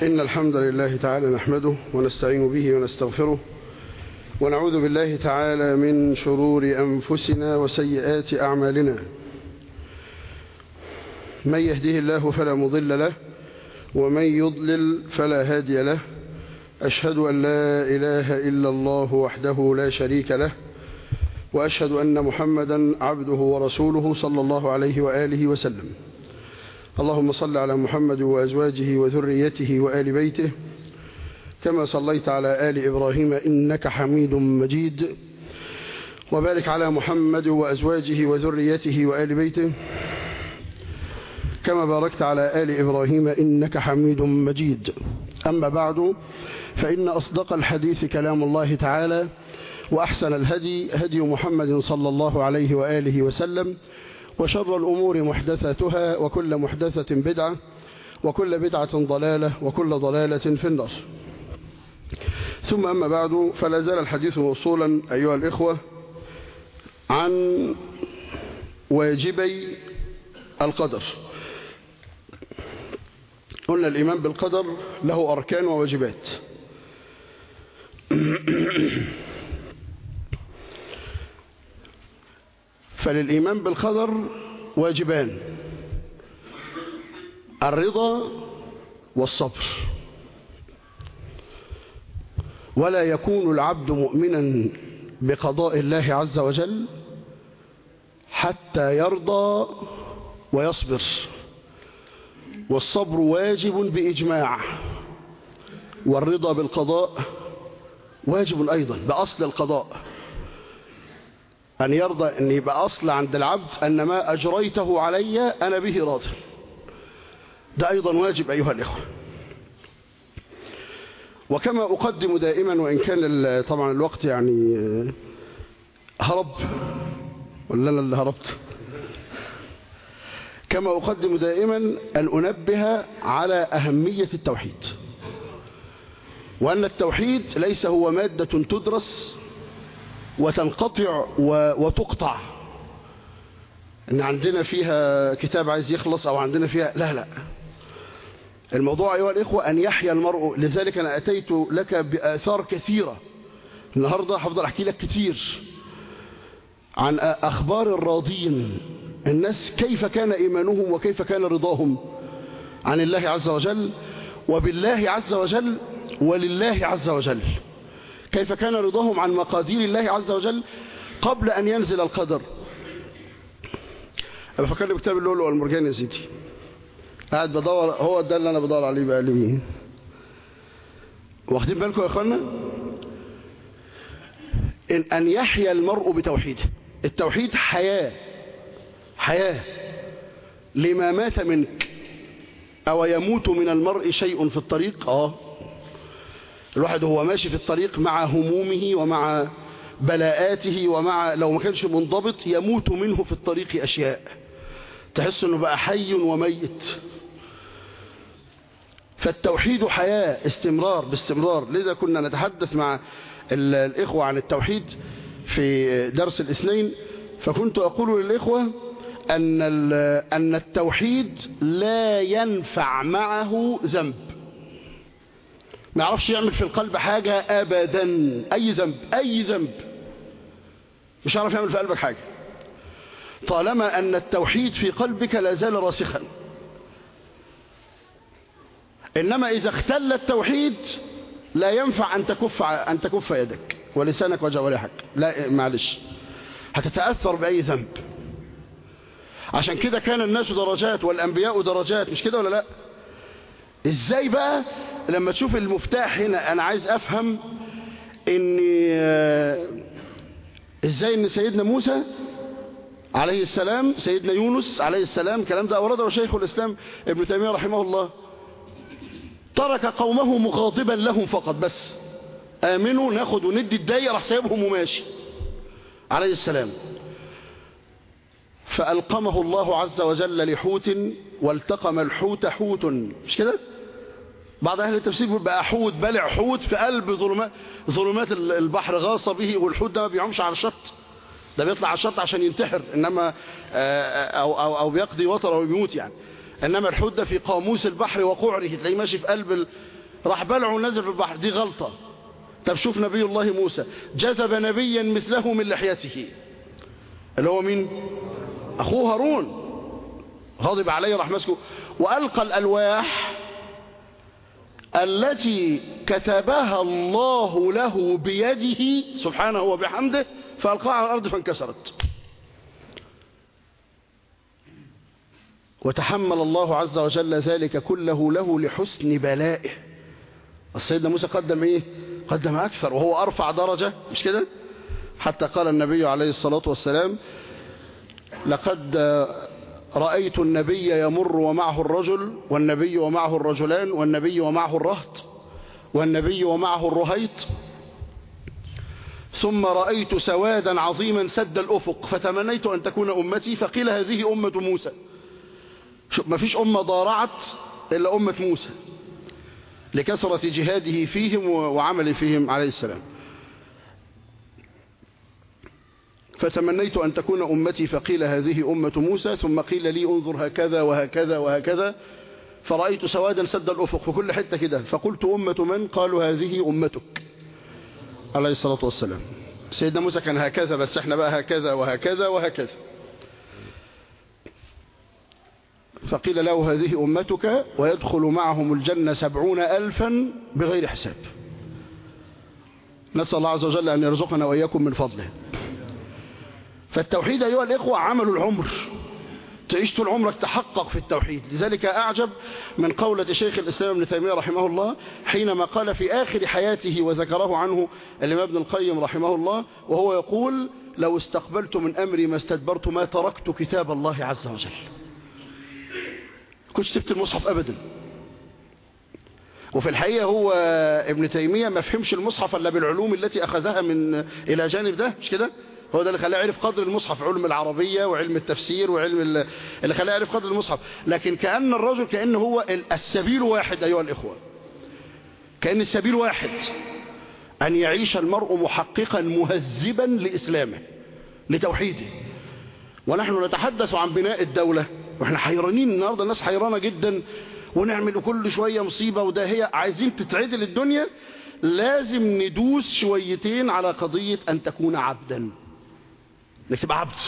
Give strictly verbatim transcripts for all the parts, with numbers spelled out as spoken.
إن الحمد لله تعالى نحمده ونستعين به ونستغفره ونعوذ بالله تعالى من شرور أنفسنا وسيئات أعمالنا. من يهده الله فلا مضل له ومن يضلل فلا هادي له. أشهد أن لا إله إلا الله وحده لا شريك له، وأشهد أن محمدا عبده ورسوله صلى الله عليه وآله وسلم. اللهم صل على محمد وأزواجه وذريته وآل بيته كما صليت على آل إبراهيم إنك حميد مجيد، وبارك على محمد وأزواجه وذريته وآل بيته كما باركت على آل إبراهيم إنك حميد مجيد. أما بعد، فإن أصدق الحديث كلام الله تعالى، وأحسن الهدي هدي محمد صلى الله عليه وآله وسلم، وشر الأمور محدثاتها، وكل محدثة بدعة، وكل بدعة ضلالة، وكل ضلالة في النار. ثم أما بعد، فلا زال الحديث موصولا أيها الإخوة عن واجبي القدر. قلنا الإيمان بالقدر له أركان وواجبات. فللإيمان بالقدر واجبان: الرضا والصبر. ولا يكون العبد مؤمنا بقضاء الله عز وجل حتى يرضى ويصبر. والصبر واجب بإجماع، والرضا بالقضاء واجب أيضا بأصل القضاء، أن يرضى، أن يبقى أصل عند العبد أن ما أجريته علي أنا به راض. ده أيضا واجب أيها الإخوة. وكما أقدم دائما، وإن كان طبعا الوقت يعني هرب، ولا أنا اللي هربت، كما أقدم دائما أن أنبه على أهمية التوحيد، وأن التوحيد ليس هو مادة تدرس وتنقطع وتقطع، ان عندنا فيها كتاب عايز يخلص او عندنا فيها، لا لا، الموضوع ايها الاخوه ان يحيا المرء. لذلك انا اتيت لك باثار كثيره النهارده، هفضل احكي لك كتير عن اخبار الراضين، الناس كيف كان ايمانهم وكيف كان رضاهم عن الله عز وجل وبالله عز وجل ولله عز وجل، كيف كان رضاهم عن مقادير الله عز وجل قبل أن ينزل القدر. أنا بفكرني بكتاب اللؤلؤ والمرجان يا سيدي، قاعد بدور، هو ده اللي أنا بدور عليه بقى لي. واخدين بالكم يا أخوانا؟ إن أن يحيا المرء بتوحيده. التوحيد حياة، حياة لما مات منك. أو يموت من المرء شيء في الطريق؟ آه الواحد هو ماشي في الطريق مع همومه ومع بلاءاته، ومع لو ما كانش منضبط يموت منه في الطريق أشياء، تحس أنه بقى حي وميت. فالتوحيد حياة، استمرار باستمرار. لذا كنا نتحدث مع الإخوة عن التوحيد في درس الاثنين، فكنت أقول للإخوة أن أن التوحيد لا ينفع معه ذنب. ما يعرفش يعمل في القلب حاجة أبدا، أي ذنب، أي ذنب مش عارف يعمل في قلبك حاجة، طالما أن التوحيد في قلبك لا زال راسخا. إنما إذا اختل التوحيد لا ينفع أن تكف أن تكف يدك ولسانك وجوارحك، لا معلش، هتتأثر بأي ذنب. عشان كده كان الناس درجات والأنبياء درجات، مش كده ولا لا؟ إزاي بقى لما تشوف المفتاح هنا؟ أنا عايز أفهم إن إزاي إن سيدنا موسى عليه السلام، سيدنا يونس عليه السلام، الكلام ده أورده شيخ الإسلام ابن تيمية رحمه الله، ترك قومه مغاضبا لهم فقط، بس آمنوا ناخد وندي الداية، راح سايبهم وماشي عليه السلام. فألقمه الله عز وجل لحوت، والتقم الحوت حوت، مش كده؟ بعض أهل التفسير بيقول بقى حوت، بلع حوت في قلب ظلمات ظلمات البحر غاص به. والحوت ده ما بيعومش على الشط، ده بيطلع على الشط عشان ينتحر، إنما أو, أو, أو بيقضي وطره ويموت يعني. إنما الحوت ده في قاموس البحر وقعره، تلاقيه ماشي في قلب راح بلعه ونزل في البحر، دي غلطة. طب شوف نبي الله موسى جذب نبيا مثله من لحيته، اللي هو مين؟ أخوه هارون، غضب عليه راح مسكه وألقى الألواح التي كتبها الله له بيده سبحانه وبحمده، فألقاها على الأرض فانكسرت. وتحمل الله عز وجل ذلك كله له لحسن بلائه. السيدنا موسى قدم ايه؟ قدم أكثر، وهو أرفع درجة، مش كده؟ حتى قال النبي عليه الصلاة والسلام: لقد رأيت النبي يمر ومعه الرجل، والنبي ومعه الرجلان، والنبي ومعه الرهط، والنبي ومعه الرهيط، ثم رأيت سوادا عظيما سد الأفق، فتمنيت أن تكون أمتي، فقيل هذه أمة موسى. ما فيش أمة ضارعت إلا أمة موسى لكثرة جهاده فيهم وعمل فيهم عليه السلام. فتمنيت أن تكون أمتي، فقيل هذه أمة موسى، ثم قيل لي انظر هكذا وهكذا وهكذا، فرأيت سوادا سد الأفق في كل حتة كده، فقلت أمة من؟ قالوا هذه أمتك عليه الصلاة والسلام. سيدنا موسى كان هكذا، بس احنا بقى هكذا وهكذا وهكذا. فقيل له هذه أمتك، ويدخل معهم الجنة سبعون ألفا بغير حساب. نسأل الله عز وجل أن يرزقنا وإياكم من فضله. فالتوحيد أيها الإخوة عمل العمر، تعيش طول عمرك تحقق في التوحيد. لذلك أعجب من قولة شيخ الإسلام ابن تيمية رحمه الله حينما قال في آخر حياته وذكره عنه الإمام ابن القيم رحمه الله، وهو يقول: لو استقبلت من أمري ما استدبرت ما تركت كتاب الله عز وجل. كنت سبت المصحف أبدا. وفي الحقيقة هو ابن تيمية ما فهمش المصحف إلا بالعلوم التي أخذها من إلى جانب ده، مش كده؟ هو ده اللي خلاه يعرف قدر المصحف، علم العربية وعلم التفسير وعلم اللي خلاه يعرف قدر المصحف. لكن كأن الرجل كأن هو السبيل واحد أيها الإخوة، كأن السبيل واحد، أن يعيش المرء محققا مهذبا لإسلامه لتوحيده. ونحن نتحدث عن بناء الدولة واحنا حيرانين النهاردة، الناس حيرانة جدا، ونعمل كل شوية مصيبة وداهية. عايزين تتعدل الدنيا، لازم ندوس شويتين على قضية أن تكون عبدا، انك تبقى عبد.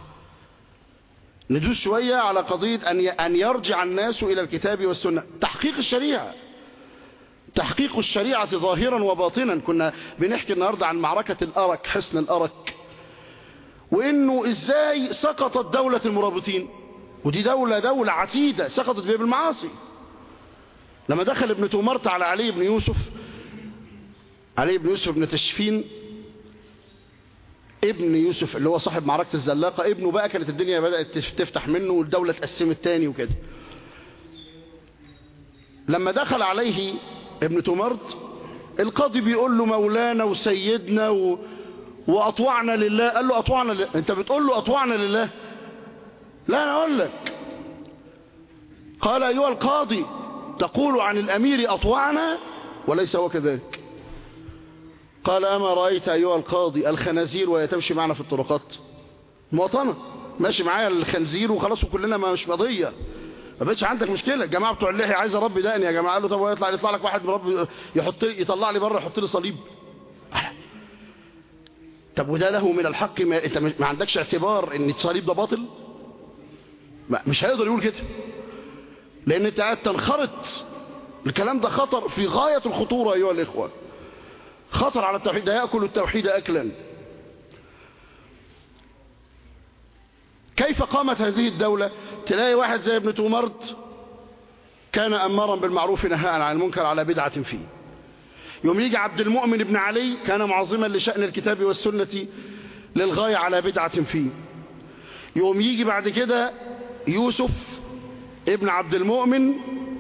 ندوس شوية على قضية أن أن يرجع الناس إلى الكتاب والسنة، تحقيق الشريعة، تحقيق الشريعة ظاهرا وباطنا. كنا بنحكي النهاردة عن معركة الأرك، حصن الأرك، وإنه إزاي سقطت دولة المرابطين، ودي دولة دولة عتيدة سقطت بها بالمعاصي. لما دخل ابن تومرت على علي بن يوسف، علي بن يوسف بن تشفين، ابن يوسف اللي هو صاحب معركة الزلاقة، ابنه بقى كانت الدنيا بدأت تفتح منه والدولة اتقسمت تاني وكده. لما دخل عليه ابن تومرت، القاضي بيقول له مولانا وسيدنا و... وأطوعنا لله. قال له أطوعنا لله؟ انت بتقول له أطوعنا لله؟ لا، أنا أقول لك. قال: أيها القاضي، تقول عن الأمير أطوعنا وليس هو كذلك. قال: أما رأيت أيها القاضي الخنازير وهي تمشي معنا في الطرقات؟ مواطنة، ماشي معايا الخنزير وخلاص، وكلنا مش قضية، ما بقتش عندك مشكلة. الجماعة بتوع اللحية عايز ربي دقني يا جماعة. قال له: طب يطلع يطلع لك واحد من ربي يحط يطلع لي بره يحط لي صليب؟ طب وده له من الحق؟ ما انت ما عندكش اعتبار ان الصليب ده باطل؟ مش هيقدر يقول كده، لان انت قاعد تنخرط. الكلام ده خطر في غاية الخطورة ايها الاخوة، خطر على التوحيد. ده يأكل التوحيد أكلا. كيف قامت هذه الدولة؟ تلاقي واحد زي ابن تومرت كان أمارا بالمعروف نهاء عن المنكر على بدعة فيه. يوم يجي عبد المؤمن بن علي كان معظما لشأن الكتاب والسنة للغاية على بدعة فيه. يوم يجي بعد كده يوسف ابن عبد المؤمن،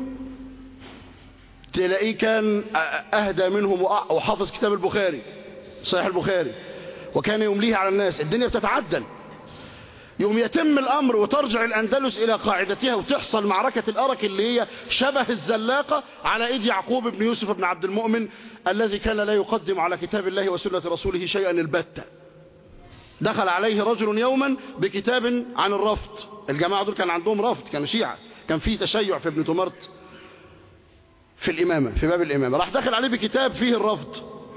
تلاقيه كان أهدى منهم وحافظ كتاب البخاري، صحيح البخاري، وكان يمليه على الناس. الدنيا بتتعدل. يوم يتم الأمر وترجع الأندلس إلى قاعدتها، وتحصل معركة الأرك اللي هي شبه الزلاقة على إيد يعقوب بن يوسف بن عبد المؤمن، الذي كان لا يقدم على كتاب الله وسنة رسوله شيئا البتة. دخل عليه رجل يوما بكتاب عن الرفض. الجماعة دول كان عندهم رفض، كانوا شيعة، كان فيه تشيع في ابن تومرت. في الإمامة، في باب الإمامة، راح دخل عليه بكتاب فيه الرفض،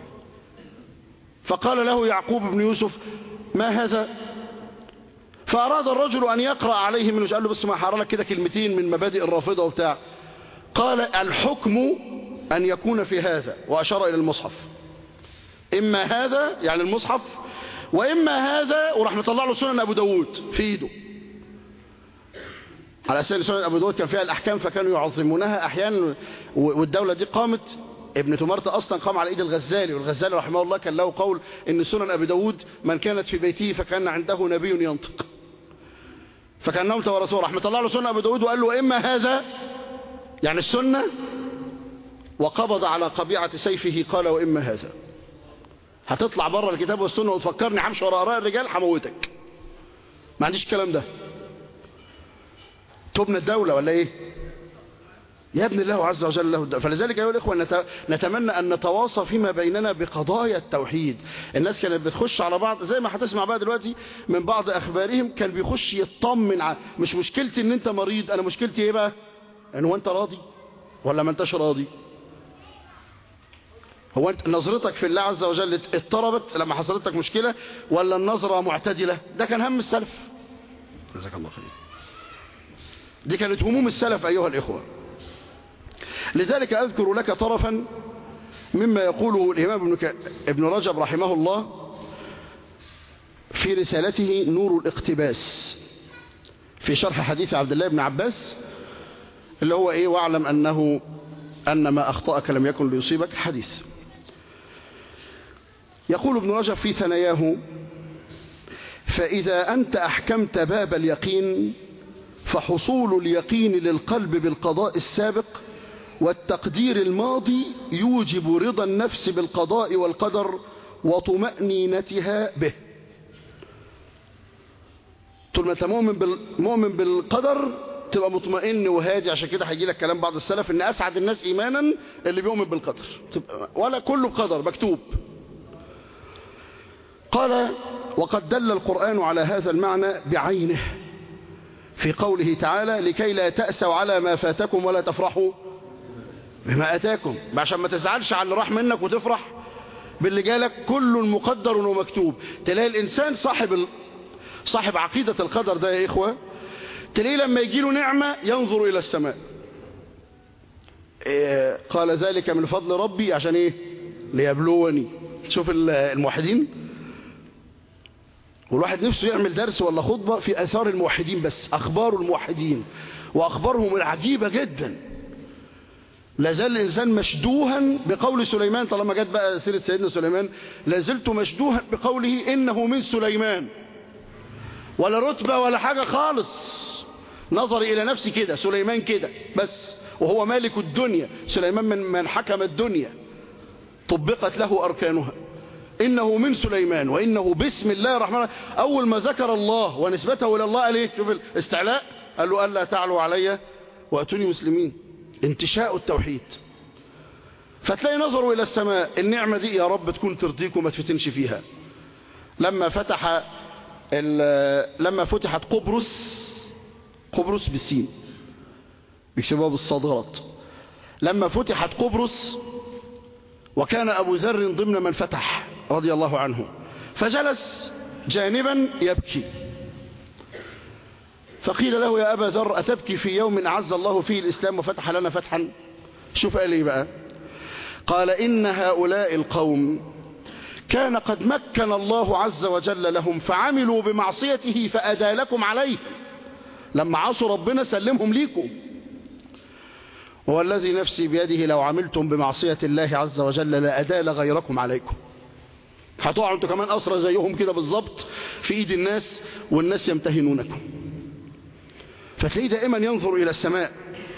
فقال له يعقوب بن يوسف ما هذا؟ فأراد الرجل أن يقرأ عليه منه، قال له بس ما حرى لك كده كلمتين من مبادئ الرافضة وبتاع. قال الحكم أن يكون في هذا، وأشار إلى المصحف، إما هذا يعني المصحف، وإما هذا، وراح مطلع له سنن أبو داود في إيده، على أساس سنن أبو داود كان فيها الأحكام فكانوا يعظمونها أحيانا، والدولة دي قامت، ابن تمارة أصلا قام على إيد الغزالي، والغزالي رحمه الله كان له قول إن سنن أبي داود من كانت في بيته فكان عنده نبي ينطق، فكانهم تورثوه. راح مطلع له سنن أبي داود وقال له إما هذا يعني السنة، وقبض على قبيعة سيفه قال وإما هذا. هتطلع بره الكتاب والسنة وتفكرني حمشي وراء آراء الرجال هموتك، ما عنديش الكلام ده. تبنى الدولة ولا ايه يا ابن الله عز وجل له الدولة. فلذلك ايها الاخوه نتمنى ان نتواصى فيما بيننا بقضايا التوحيد. الناس كانت بتخش على بعض زي ما هتسمع بقى دلوقتي من بعض اخبارهم، كان بيخش يطمن على، مش مشكلتي ان انت مريض، انا مشكلتي ايه بقى؟ ان هو انت راضي ولا ما انتش راضي؟ هو انت نظرتك في الله عز وجل اضطربت لما حصلت لك مشكلة ولا النظرة معتدلة؟ ده كان هم السلف، جزاك الله خير، دي كانت هموم السلف أيها الإخوة. لذلك أذكر لك طرفا مما يقوله الإمام ابن, ك... ابن رجب رحمه الله في رسالته نور الاقتباس في شرح حديث عبد الله بن عباس، اللي هو إيه؟ واعلم أنه أن ما أخطأك لم يكن ليصيبك، حديث. يقول ابن رجب في ثناياه: فإذا أنت أحكمت باب اليقين فحصول اليقين للقلب بالقضاء السابق والتقدير الماضي يوجب رضا النفس بالقضاء والقدر وطمأنينتها به. طول ما انت مؤمن بالمؤمن بالقدر تبقى مطمئن وهادي. عشان كده هيجي لك كلام بعض السلف ان اسعد الناس ايمانا اللي بيؤمن بالقدر، ولا كله بقدر مكتوب. قال: وقد دل القرآن على هذا المعنى بعينه في قوله تعالى: لكي لا تأسوا على ما فاتكم ولا تفرحوا بما أتاكم. عشان ما تزعلش على اللي راح منك وتفرح باللي جالك، كل مقدر ومكتوب. تلاقي الإنسان صاحب ال... صاحب عقيدة القدر ده يا إخوة، تلاقيه لما يجي له نعمة ينظر إلى السماء. إيه قال: ذلك من فضل ربي، عشان إيه؟ ليبلوني. شوف الموحدين، والواحد نفسه يعمل درس ولا خطبة في أثار الموحدين، بس أخبار الموحدين وأخبارهم العجيبة جدا. لازال الإنسان مشدوها بقول سليمان، طالما جت بقى سيرة سيدنا سليمان، لازلت مشدوها بقوله إنه من سليمان، ولا رتبة ولا حاجة خالص. نظري إلى نفسي كده، سليمان كده بس، وهو مالك الدنيا. سليمان من من حكم الدنيا، طبقت له أركانها. إنه من سليمان وإنه بسم الله الرحمن الرحيم. أول ما ذكر الله ونسبته إلى الله قال إيه؟ شوف الاستعلاء، قال له: ألا تعلوا علي وأتوني مسلمين. انتشاء التوحيد. فتلاقي نظروا إلى السماء، النعمة دي يا رب تكون ترضيك وما تفتنش فيها. لما فتح لما فتحت قبرص، قبرص بالسين بيكتبوها بالصاد غلط. لما فتحت قبرص وكان أبو ذر ضمن من فتح رضي الله عنه، فجلس جانبا يبكي، فقيل له: يا أبا ذر أتبكي في يوم أعز الله فيه الإسلام وفتح لنا فتحا؟ شوف قال إيه بقى. قال: إن هؤلاء القوم كان قد مكن الله عز وجل لهم فعملوا بمعصيته فأدالكم عليه. لما عصوا ربنا سلمهم ليكم. والذي نفسي بيده لو عملتم بمعصية الله عز وجل لأدال غيركم عليكم. هتقعوا انتوا كمان أسرى زيهم كده بالظبط في إيد الناس، والناس يمتهنونكم. فتلاقيه دائما ينظر إلى السماء.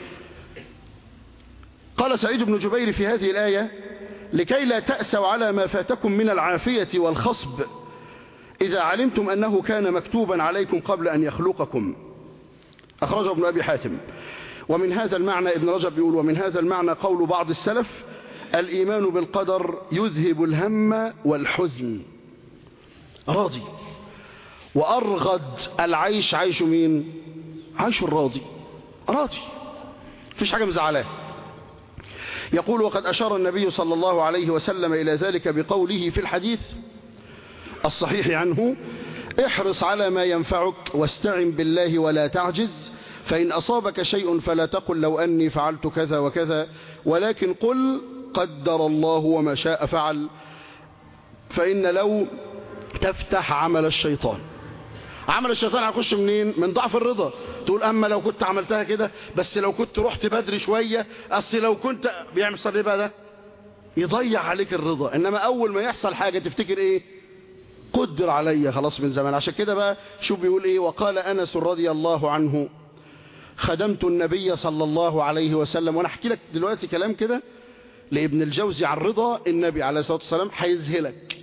قال سعيد بن جبير في هذه الآية: لكي لا تأسوا على ما فاتكم من العافية والخصب إذا علمتم أنه كان مكتوبا عليكم قبل أن يخلقكم. أخرجه ابن أبي حاتم. ومن هذا المعنى ابن رجب بيقول: ومن هذا المعنى قول بعض السلف: الإيمان بالقدر يذهب الهم والحزن. راضي. وأرغد العيش عيش مين؟ عيش الراضي، راضي، مفيش حاجة مزعلاه. يقول: وقد أشار النبي صلى الله عليه وسلم إلى ذلك بقوله في الحديث الصحيح عنه: احرص على ما ينفعك واستعن بالله ولا تعجز، فإن أصابك شيء فلا تقل لو أني فعلت كذا وكذا، ولكن قل قدر الله وما شاء فعل، فإن لو تفتح عمل الشيطان. عمل الشيطان هيخش منين؟ من ضعف الرضا. تقول أما لو كنت عملتها كده، بس لو كنت رحت بدري شوية، أصل لو كنت بيعمل صار بقى ده يضيع عليك الرضا. إنما أول ما يحصل حاجة تفتكر إيه؟ قدر عليا خلاص من زمان. عشان كده بقى شوف بيقول إيه: وقال أنس رضي الله عنه: خدمت النبي صلى الله عليه وسلم. وانا احكي لك دلوقتي كلام كده لابن الجوزي عن رضا النبي عليه الصلاة والسلام هيذهلك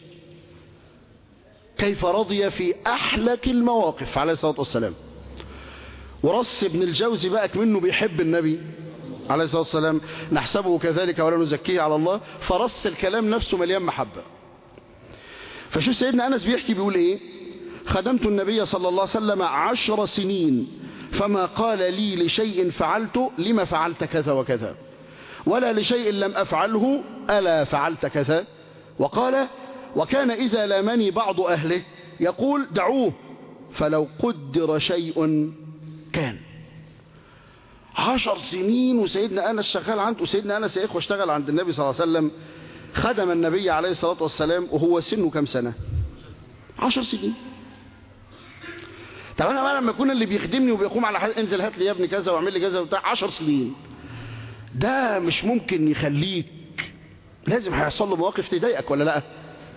كيف رضي في أحلك المواقف عليه الصلاة والسلام. ورص ابن الجوزي بقى منه بيحب النبي عليه الصلاة والسلام، نحسبه كذلك ولا نزكيه على الله، فرص الكلام نفسه مليان محبة. فشوف سيدنا أنس بيحكي بيقول إيه: خدمت النبي صلى الله عليه وسلم عشر سنين فما قال لي لشيء فعلته لما فعلت كذا وكذا، ولا لشيء لم أفعله ألا فعلت كذا. وقال: وكان إذا لامني بعض أهله يقول: دعوه فلو قدر شيء كان. عشر سنين وسيدنا أنس شغال عنده. وسيدنا أنس يا إخوة اشتغل عند النبي صلى الله عليه وسلم، خدم النبي عليه الصلاة والسلام وهو سنه كم سنة؟ عشر سنين. طب أنا بقى لما يكون اللي بيخدمني وبيقوم على حاجة: انزل هات لي يا ابني كذا واعمل لي كذا وبتاع، عشر سنين، ده مش ممكن يخليك، لازم هيحصل له مواقف تضايقك ولا لا؟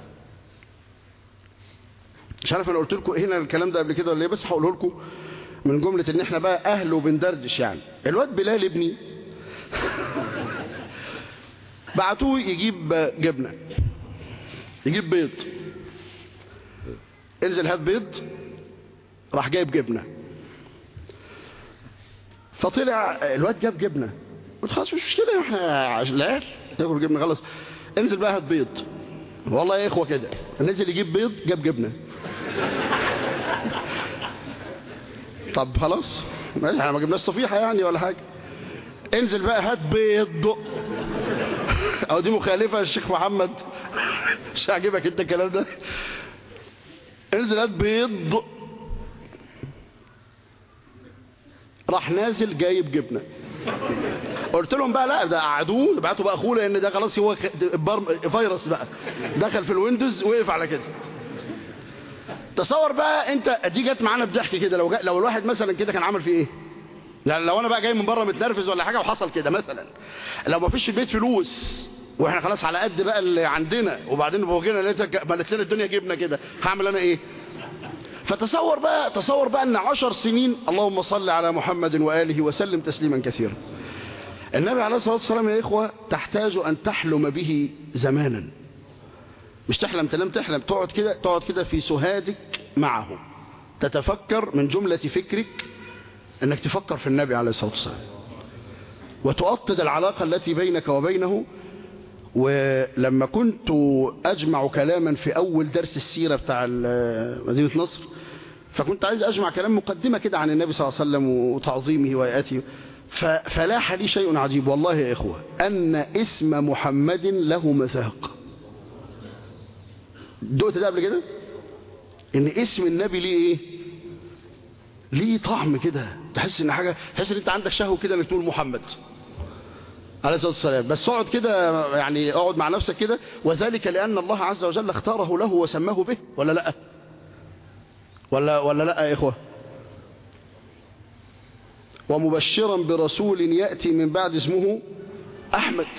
مش عارف انا قلت لكم هنا الكلام ده قبل كده ولا ايه، بس هقوله لكم من جملة ان احنا بقى اهل وبندردش. يعني الواد بلال ابني بعتوه يجيب جبنة، يجيب بيض، انزل هات بيض، راح جايب جبنة. فطلع الواد جاب جبنة، قلت خلاص مش مشكلة، احنا لا تاكل جبنة خلاص، انزل بقى هات بيض. والله يا اخوة كده نزل يجيب بيض، جاب جبنة. طب خلاص احنا ما جبناش صفيحة يعني ولا حاجة، انزل بقى هات بيض. او دي مخالفة الشيخ محمد، مش هعجبك انت الكلام ده. انزل هات بيض، راح نازل جايب جبنة. قلت لهم بقى لا، ده قعدوه بعتوا بقى اخوه، لان ده خلاص هو فيروس بقى دخل في الويندوز وقف على كده. تصور بقى انت، دي جت معانا بضحك كده، لو لو الواحد مثلا كده كان عمل فيه ايه؟ يعني لو انا بقى جاي من بره متنرفز ولا حاجه وحصل كده مثلا، لو ما فيش في البيت فلوس واحنا خلاص على قد بقى اللي عندنا، وبعدين بوجينا لقيتها ملت لنا الدنيا جبنه كده، هعمل انا ايه؟ فتصور بقى، تصور بقى ان عشر سنين، اللهم صل على محمد واله وسلم تسليما كثيرا. النبي عليه الصلاه والسلام يا اخوه تحتاج ان تحلم به زمانا، مش تحلم تنام تحلم، تقعد كده، تقعد كده في سهادك معه، تتفكر من جملة فكرك انك تفكر في النبي عليه الصلاة والسلام، وتؤطد العلاقة التي بينك وبينه. ولما كنت اجمع كلاما في اول درس السيرة بتاع مدينة نصر، فكنت عايز اجمع كلام مقدمة كده عن النبي صلى الله عليه وسلم وتعظيمه وآياته، فلاح لي شيء عجيب والله يا اخوة، ان اسم محمد له مذاق. دقت ده قبل كده؟ ان اسم النبي ليه ايه؟ ليه طعم كده، تحس ان حاجه، تحس ان انت عندك شهوه كده انك تقول محمد عليه الصلاه والسلام. بس اقعد كده يعني، اقعد مع نفسك كده، وذلك لان الله عز وجل اختاره له وسماه به، ولا لا؟ ولا ولا لا يا اخوه؟ ومبشرا برسول ياتي من بعد اسمه احمد.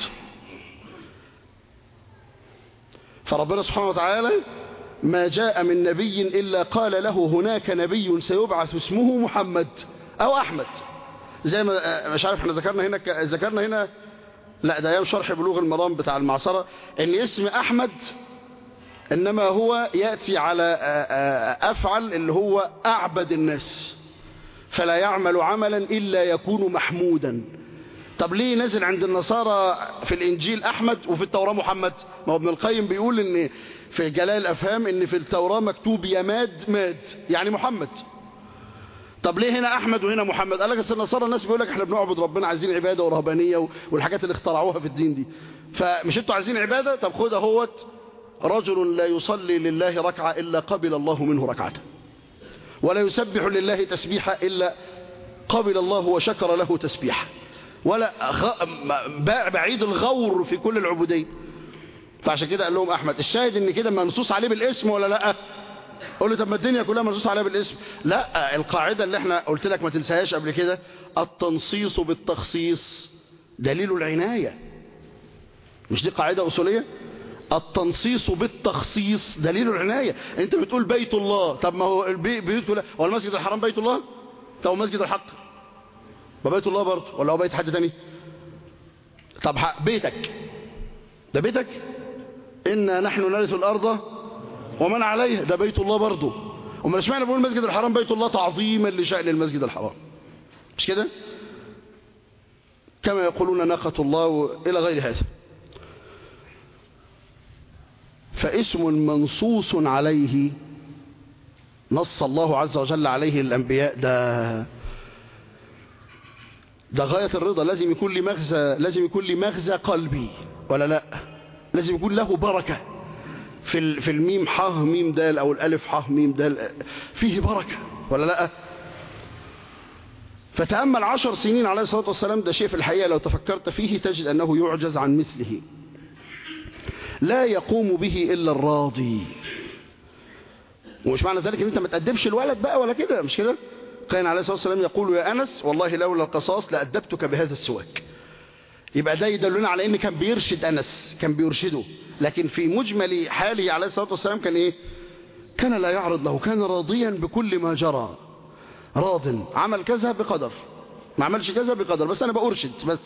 فربنا سبحانه وتعالى ما جاء من نبي إلا قال له هناك نبي سيبعث اسمه محمد أو أحمد. زي ما مش عارف احنا ذكرنا هنا، ذكرنا هنا لا ده ايام شرح بلوغ المرام بتاع المعصرة، ان اسم أحمد إنما هو يأتي على أفعل اللي هو أعبد الناس، فلا يعمل عملا إلا يكون محمودا. طب ليه نزل عند النصارى في الإنجيل أحمد وفي التوراة محمد؟ ما هو ابن القيم بيقول إن في جلال الأفهام إن في التوراة مكتوب يا ماد ماد، يعني محمد. طب طب ليه هنا أحمد وهنا محمد؟ قال لك أصل النصارى الناس بيقول لك احنا بنعبد ربنا، عايزين عبادة ورهبانية والحاجات اللي اخترعوها في الدين دي، فمش انتوا عايزين عبادة؟ طب خد اهوت رجل لا يصلي لله ركعة إلا قبل الله منه ركعة، ولا يسبح لله تسبيحة إلا قبل الله وشكر له تسبيحة، ولا بعيد الغور في كل العبودية. فعشان كده قال لهم أحمد. الشاهد ان كده منصوص عليه بالاسم ولا لا؟ قول لي طب ما الدنيا كلها منصوص عليها بالاسم. لا، القاعدة اللي احنا قلت لك ما تنساهاش قبل كده، التنصيص بالتخصيص دليل العناية. مش دي قاعدة أصولية؟ التنصيص بالتخصيص دليل العناية. انت بتقول بيت الله، طب ما هو البيوت كلها، هو المسجد الحرام بيت الله؟ طب مسجد الحق ما بيت الله برضه ولا هو بيت حد تاني؟ طب بيتك ده بيتك؟ إنا نحن نرث الأرض ومن عليها، ده بيت الله برضه. وما اشمعنى بقول المسجد الحرام بيت الله؟ تعظيما لشأن المسجد الحرام، مش كده؟ كما يقولون ناقة الله إلى غير هذا. فاسم منصوص عليه نص الله عز وجل عليه الأنبياء، ده ده غاية الرضا. لازم يكون لي مغزى، لازم يكون لي مغزى قلبي ولا لا؟ لازم يكون له بركة. في في الميم ح ميم دال أو الألف ح ميم دال فيه بركة ولا لا؟ فتأمل عشر سنين عليه الصلاة والسلام، ده شيء في الحقيقة لو تفكرت فيه تجد أنه يعجز عن مثله. لا يقوم به إلا الراضي. ومش معنى ذلك ان انت ما تأدبش الولد بقى ولا كده، مش كده؟ كان عليه الصلاة والسلام يقول يا أنس والله لولا القصاص لأدبتك بهذا السواك. يبقى ده يدلنا على ان كان بيرشد أنس، كان بيرشده، لكن في مجمل حاله عليه الصلاة والسلام كان ايه؟ كان لا يعرض له، كان راضيا بكل ما جرى. راض، عمل كذا بقدر، ما عملش كذا بقدر، بس انا بأرشد بس،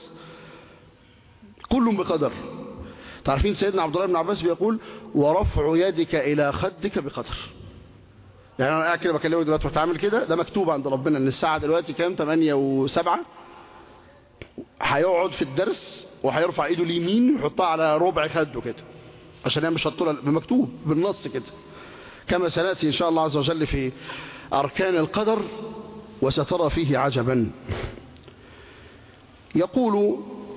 كل بقدر. تعرفين سيدنا عبد الله بن عباس بيقول ورفع يدك إلى خدك بقدر. يعني انا قاعد كده بكلمك دلوقتي وتعمل كده، ده مكتوب عند ربنا ان الساعة دلوقتي كام؟ ثمانية وسبعة. هيقعد في الدرس وهيرفع ايده اليمين ويحطها على ربع خده كده، عشان هي مش هتطول، بمكتوب بالنص كده، كما سنأتي ان شاء الله عز وجل في أركان القدر وسترى فيه عجبا. يقول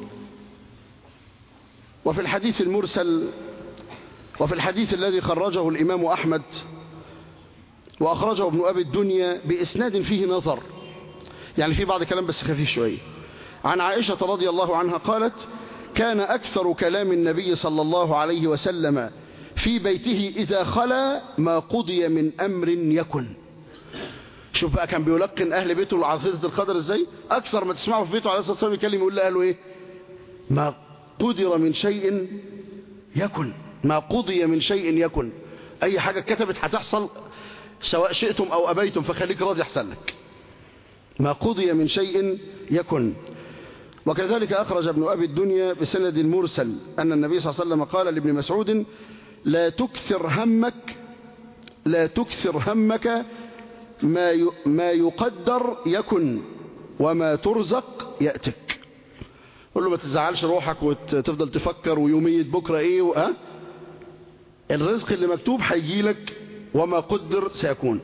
وفي الحديث المرسل، وفي الحديث الذي خرجه الإمام أحمد وأخرجه ابن أبي الدنيا بإسناد فيه نظر، يعني في بعض كلام بس خفيف شوية، عن عائشة رضي الله عنها قالت كان أكثر كلام النبي صلى الله عليه وسلم في بيته إذا خلا ما قضي من أمر يكن. شوف بقى كان بيلقن أهل بيته العظيز القدر إزاي؟ أكثر ما تسمعه في بيته عليه الصلاة والسلام يكلم يقول له إيه؟ ما قدر من شيء يكن، ما قضي من شيء يكن. أي حاجة كتبت هتحصل سواء شئتم أو أبيتم، فخليك راضي أحسن لك. ما قضي من شيء يكن. وكذلك أخرج ابن أبي الدنيا بسند المرسل أن النبي صلى الله عليه وسلم قال لابن مسعود لا تكثر همك، لا تكثر همك ما ما يقدر يكن وما ترزق يأتك. قل له ما تزعلش روحك وتفضل تفكر ويومية بكرة ايه وها، الرزق اللي مكتوب هيجي لك وما قدر سيكون.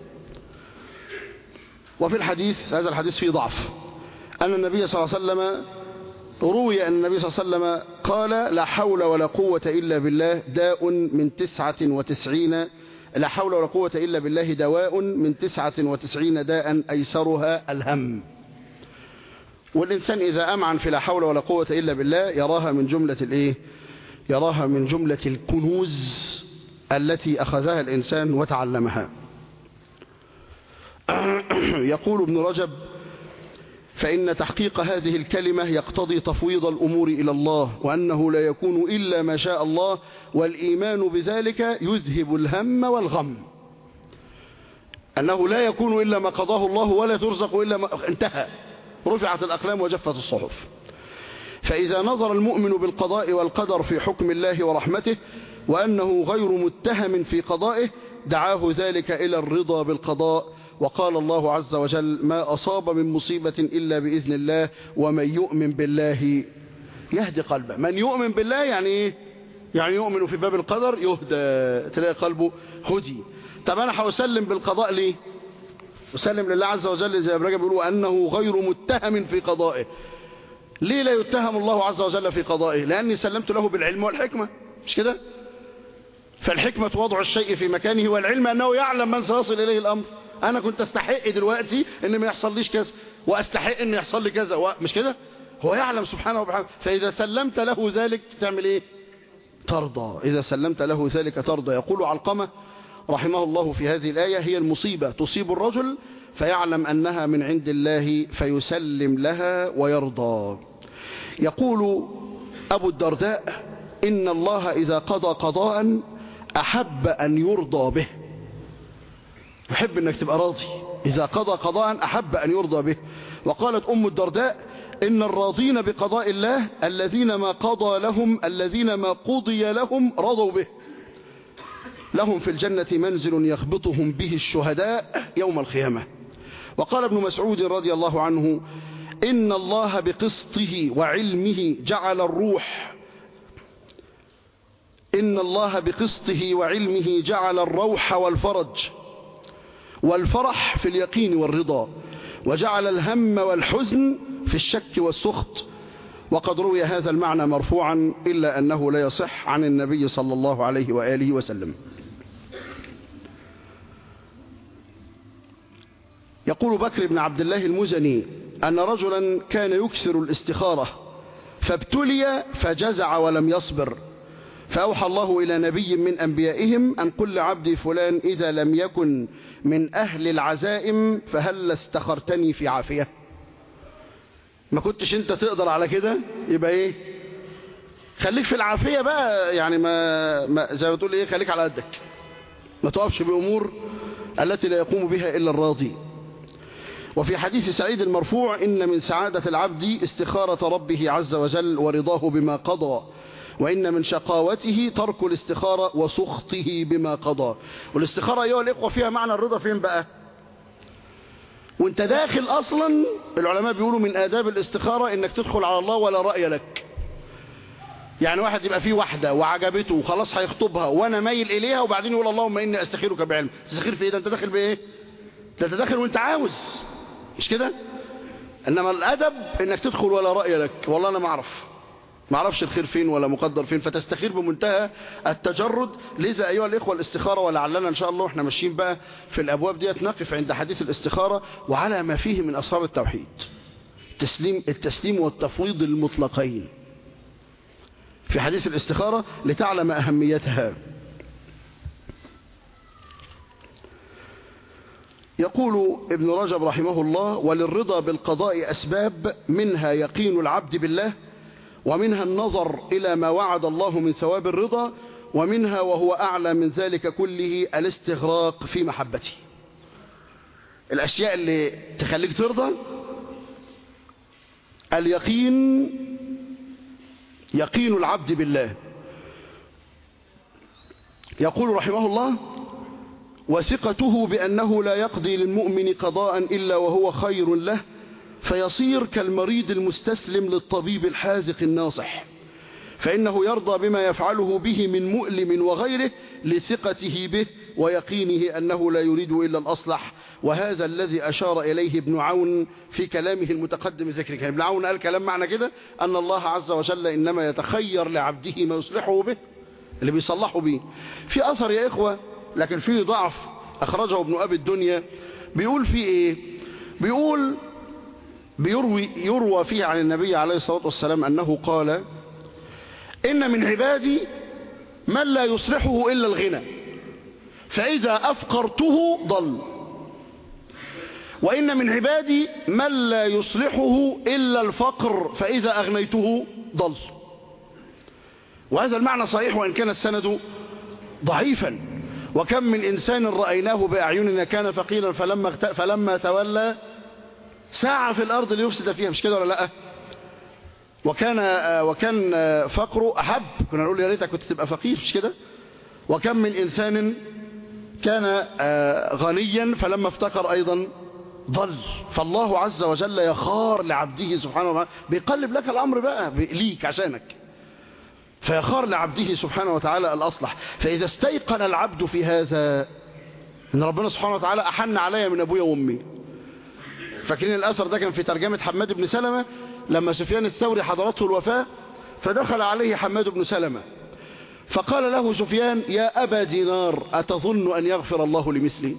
وفي الحديث، هذا الحديث فيه ضعف، أن النبي صلى الله عليه وسلم روي أن النبي صلى الله عليه وسلم قال لا حول ولا قوة إلا بالله داء من تسعة وتسعين، لا حول ولا قوة إلا بالله دواء من تسعة وتسعين داء أيسرها الهم. والإنسان إذا أمعن في لا حول ولا قوة إلا بالله يراها من جملة الإيه؟ يراها من جملة الكنوز التي أخذها الإنسان وتعلمها. يقول ابن رجب فإن تحقيق هذه الكلمة يقتضي تفويض الأمور إلى الله، وأنه لا يكون إلا ما شاء الله، والإيمان بذلك يذهب الهم والغم. أنه لا يكون إلا ما قضاه الله، ولا ترزق إلا ما انتهى، رفعت الأقلام وجفت الصحف. فإذا نظر المؤمن بالقضاء والقدر في حكم الله ورحمته وأنه غير متهم في قضائه دعاه ذلك إلى الرضا بالقضاء. وقال الله عز وجل ما أصاب من مصيبة إلا بإذن الله ومن يؤمن بالله يهدي قلبه. من يؤمن بالله يعني إيه؟ يعني يؤمن في باب القدر يهدى، تلاقي قلبه هدي. طب أنا هسلم بالقضاء ليه؟ وسلم لله عز وجل زي ما الراجل بيقولوا أنه غير متهم في قضائه. ليه لا يتهم الله عز وجل في قضائه؟ لأني سلمت له بالعلم والحكمة، مش كده؟ فالحكمة وضع الشيء في مكانه، والعلم أنه يعلم من سيصل إليه الأمر. أنا كنت أستحق دلوقتي أن ما يحصل ليش كذا، وأستحق أن يحصل لي كذا، مش كده؟ هو يعلم سبحانه وبحمده. فإذا سلمت له ذلك تعمل إيه؟ ترضى. إذا سلمت له ذلك ترضى. يقول علقمة رحمه الله في هذه الآية: هي المصيبة تصيب الرجل فيعلم أنها من عند الله فيسلم لها ويرضى. يقول أبو الدرداء: إن الله إذا قضى قضاء أحب أن يرضى به. يحب أنك تبقى راضي. إذا قضى قضاء أحب أن يرضى به. وقالت أم الدرداء: إن الراضين بقضاء الله الذين ما قضى لهم الذين ما قضي لهم رضوا به، لهم في الجنة منزل يخبطهم به الشهداء يوم القيامة. وقال ابن مسعود رضي الله عنه: إن الله بقسطه وعلمه جعل الروح إن الله بقسطه وعلمه جعل الروح والفرج والفرح في اليقين والرضا، وجعل الهم والحزن في الشك والسخط. وقد روي هذا المعنى مرفوعا إلا أنه لا يصح عن النبي صلى الله عليه وآله وسلم. يقول بكر بن عبد الله المزني أن رجلا كان يكثر الاستخارة فابتلي فجزع ولم يصبر، فأوحى الله إلى نبي من أنبيائهم أن قل لعبدي فلان إذا لم يكن من أهل العزائم فهل استخرتني في عافية. ما كنتش انت تقدر على كده، يبقى ايه؟ خليك في العافية بقى، يعني ما, ما زي ما تقول ايه، خليك على قدك، ما تقفش بأمور التي لا يقوم بها إلا الراضي. وفي حديث سعيد المرفوع: إن من سعادة العبد استخارة ربه عز وجل ورضاه بما قضى، وإن من شقاوته ترك الاستخارة وسخطه بما قضى. والاستخارة أيها الإخوة فيها معنى الرضا فين بقى؟ وانت داخل أصلا العلماء بيقولوا من آداب الاستخارة إنك تدخل على الله ولا رأي لك. يعني واحد يبقى فيه واحدة وعجبته وخلاص هيخطبها وانا مايل إليها، وبعدين يقول اللهم إني أستخيرك بعلم. تستخير في إيه؟ ده انت داخل بإيه؟ ده انت داخل وانت عاوز، مش كده؟ إنما الأدب إنك تدخل ولا رأي لك، والله أنا ما أعرف ما أعرفش الخير فين ولا مقدر فين، فتستخير بمنتهى التجرد. لذا أيها الإخوة الاستخارة، ولعلنا إن شاء الله إحنا ماشيين بقى في الأبواب ديت نقف عند حديث الاستخارة وعلى ما فيه من أسرار التوحيد، التسليم, التسليم والتفويض المطلقين في حديث الاستخارة لتعلم أهميتها. يقول ابن رجب رحمه الله: وللرضا بالقضاء أسباب، منها يقين العبد بالله، ومنها النظر إلى ما وعد الله من ثواب الرضا، ومنها وهو أعلى من ذلك كله الاستغراق في محبته. الأشياء اللي تخليك ترضى: اليقين، يقين العبد بالله. يقول رحمه الله: وثقته بأنه لا يقضي للمؤمن قضاء إلا وهو خير له، فيصير كالمريض المستسلم للطبيب الحاذق الناصح، فإنه يرضى بما يفعله به من مؤلم وغيره لثقته به ويقينه أنه لا يريد إلا الأصلح. وهذا الذي أشار إليه ابن عون في كلامه المتقدم ذكره. يعني ابن عون قال كلام معنى كده أن الله عز وجل إنما يتخير لعبده ما يصلحه به، اللي بيصلحه به. في أثر يا إخوة لكن فيه ضعف أخرجه ابن أبي الدنيا، بيقول فيه إيه؟ بيقول بيروي يروى فيه عن النبي عليه الصلاة والسلام أنه قال: إن من عبادي من لا يصلحه إلا الغنى، فإذا أفقرته ضل، وإن من عبادي من لا يصلحه إلا الفقر، فإذا أغنيته ضل. وهذا المعنى صحيح وإن كان السند ضعيفا. وكم من إنسان رأيناه بأعيننا كان فقيرا فلما, فلما تولى ساعة في الأرض ليفسد فيها، مش كده ولا لأ؟ وكان وكان فقره أحب، كنا نقول يا ريتك كنت تبقى فقير، مش كده؟ وكم من إنسان كان غنيا فلما افتقر أيضا ضل. فالله عز وجل يخار لعبده سبحانه وتعالى، بيقلب لك الأمر بقى ليك عشانك، فيخار لعبده سبحانه وتعالى الأصلح. فإذا استيقن العبد في هذا ان ربنا سبحانه وتعالى احن عليا من ابويا وامي. فاكرين الاثر ده كان في ترجمة حماد بن سلمة لما سفيان الثوري حضرته الوفاة، فدخل عليه حماد بن سلمة فقال له سفيان: يا أبا دينار، أتظن أن يغفر الله لمثلي؟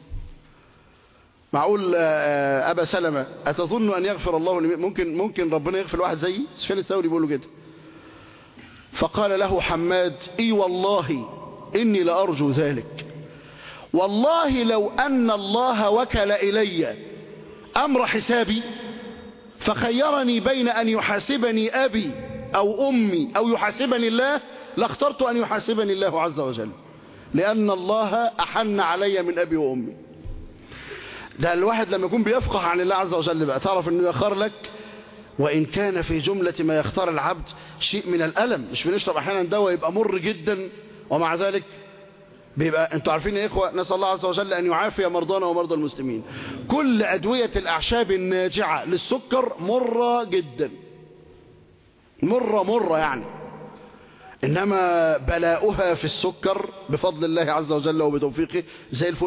معقول أبا سلمة أتظن أن يغفر الله لمثلي؟ ممكن ممكن ربنا يغفر واحد زيي؟ سفيان الثوري بيقول له كده. فقال له حماد: اي والله إني لأرجو ذلك، والله لو أن الله وكل إلي أمر حسابي فخيرني بين أن يحاسبني أبي أو أمي أو يحاسبني الله، لاخترت أن يحاسبني الله عز وجل، لأن الله أحن علي من أبي وأمي. ده الواحد لما يكون بيفقه عن الله عز وجل بقى تعرف أنه يختار لك، وإن كان في جملة ما يختار العبد شيء من الألم. مش بنشرب أحيانا دواء يبقى مر جدا ومع ذلك بيبقى، انتوا عارفين يا إخوة، نسأل الله عز وجل أن يعافي مرضانا ومرضى المسلمين. كل أدوية الأعشاب الناجعة للسكر مرة جدا، مرة مرة يعني، إنما بلاؤها في السكر بفضل الله عز وجل وبتوفيقه زي الفل.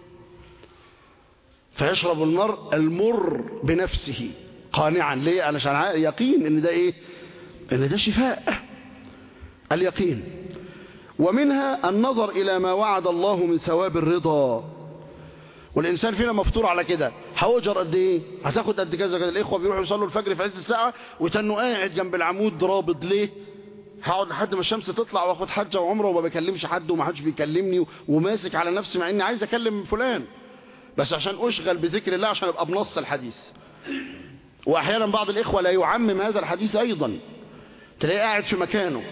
فيشرب المرء المر بنفسه قانعا. ليه؟ علشان يقين إن ده إيه؟ إن ده شفاء، اليقين. ومنها النظر إلى ما وعد الله من ثواب الرضا. والإنسان فينا مفطور على كده، هأجر قد إيه؟ هتاخد قد كذا كذا. الإخوة بيروحوا يصلوا الفجر في عز الساعة وتنوا قاعد جنب العمود رابط. ليه؟ هقعد لحد ما الشمس تطلع واخد حجة وعمره وما بكلمش حد وما حدش بيكلمني وماسك على نفسي مع إني عايز أكلم فلان، بس عشان أشغل بذكر الله، عشان أبقى بنص الحديث. وأحيانا بعض الإخوة لا يعمم هذا الحديث أيضا، تلاقيه قاعد في مكانه.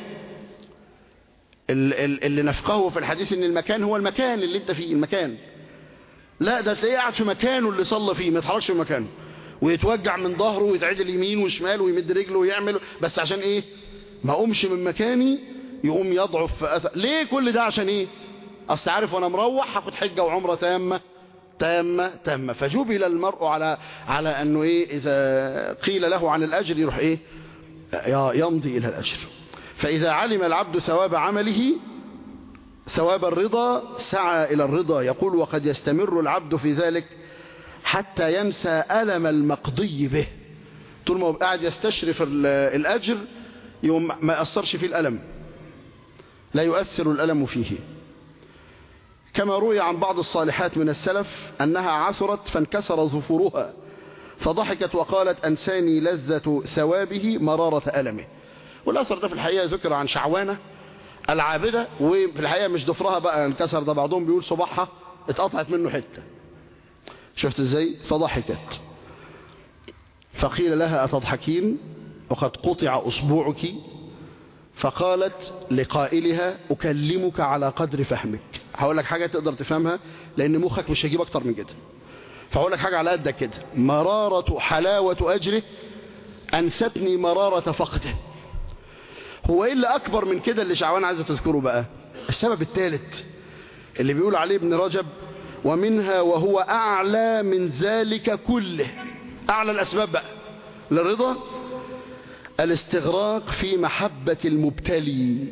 اللي نفقهه في الحديث ان المكان هو المكان اللي انت فيه، المكان. لا، ده تلاقيه قاعد في مكانه اللي صلى فيه، ما يتحركش في مكانه، ويتوجع من ظهره ويتعدل يمين وشمال ويمد رجله ويعمل، بس عشان ايه؟ ما قومش من مكاني يقوم يضعف في أثر. ليه كل ده؟ عشان ايه؟ اصل عارف وانا مروح هاخد حجة وعمرة تامة تامة تامة. فجبل المرء على على انه ايه؟ اذا قيل له عن الاجر يروح ايه؟ يمضي الى الاجر. فإذا علم العبد ثواب عمله ثواب الرضا سعى إلى الرضا. يقول: وقد يستمر العبد في ذلك حتى ينسى ألم المقضي به. طول ما هو قاعد يستشرف الأجر يوم ما يأثرش فيه الألم، لا يؤثر الألم فيه. كما روي عن بعض الصالحات من السلف أنها عثرت فانكسر ظفورها فضحكت وقالت: أنساني لذة ثوابه مرارة ألمه. والأثر ده في الحقيقة ذكر عن شعوانة العابدة، وفي الحقيقة مش ضفرها بقى انكسر، ده بعضهم بيقول صباحها اتقطعت منه حتة. شفت ازاي؟ فضحكت. فقيل لها: أتضحكين وقد قطع أصبعك؟ فقالت لقائلها: أكلمك على قدر فهمك. هقول لك حاجة تقدر تفهمها لأن مخك مش هيجيب أكتر من كده. فهقول لك حاجة على قدك كده: مرارة حلاوة أجره أنستني مرارة فقده. هو إيه اللي أكبر من كده اللي شعوان عايزة تذكره بقى؟ السبب الثالث اللي بيقول عليه ابن رجب: ومنها وهو أعلى من ذلك كله. أعلى الأسباب بقى للرضا الاستغراق في محبة المبتلي،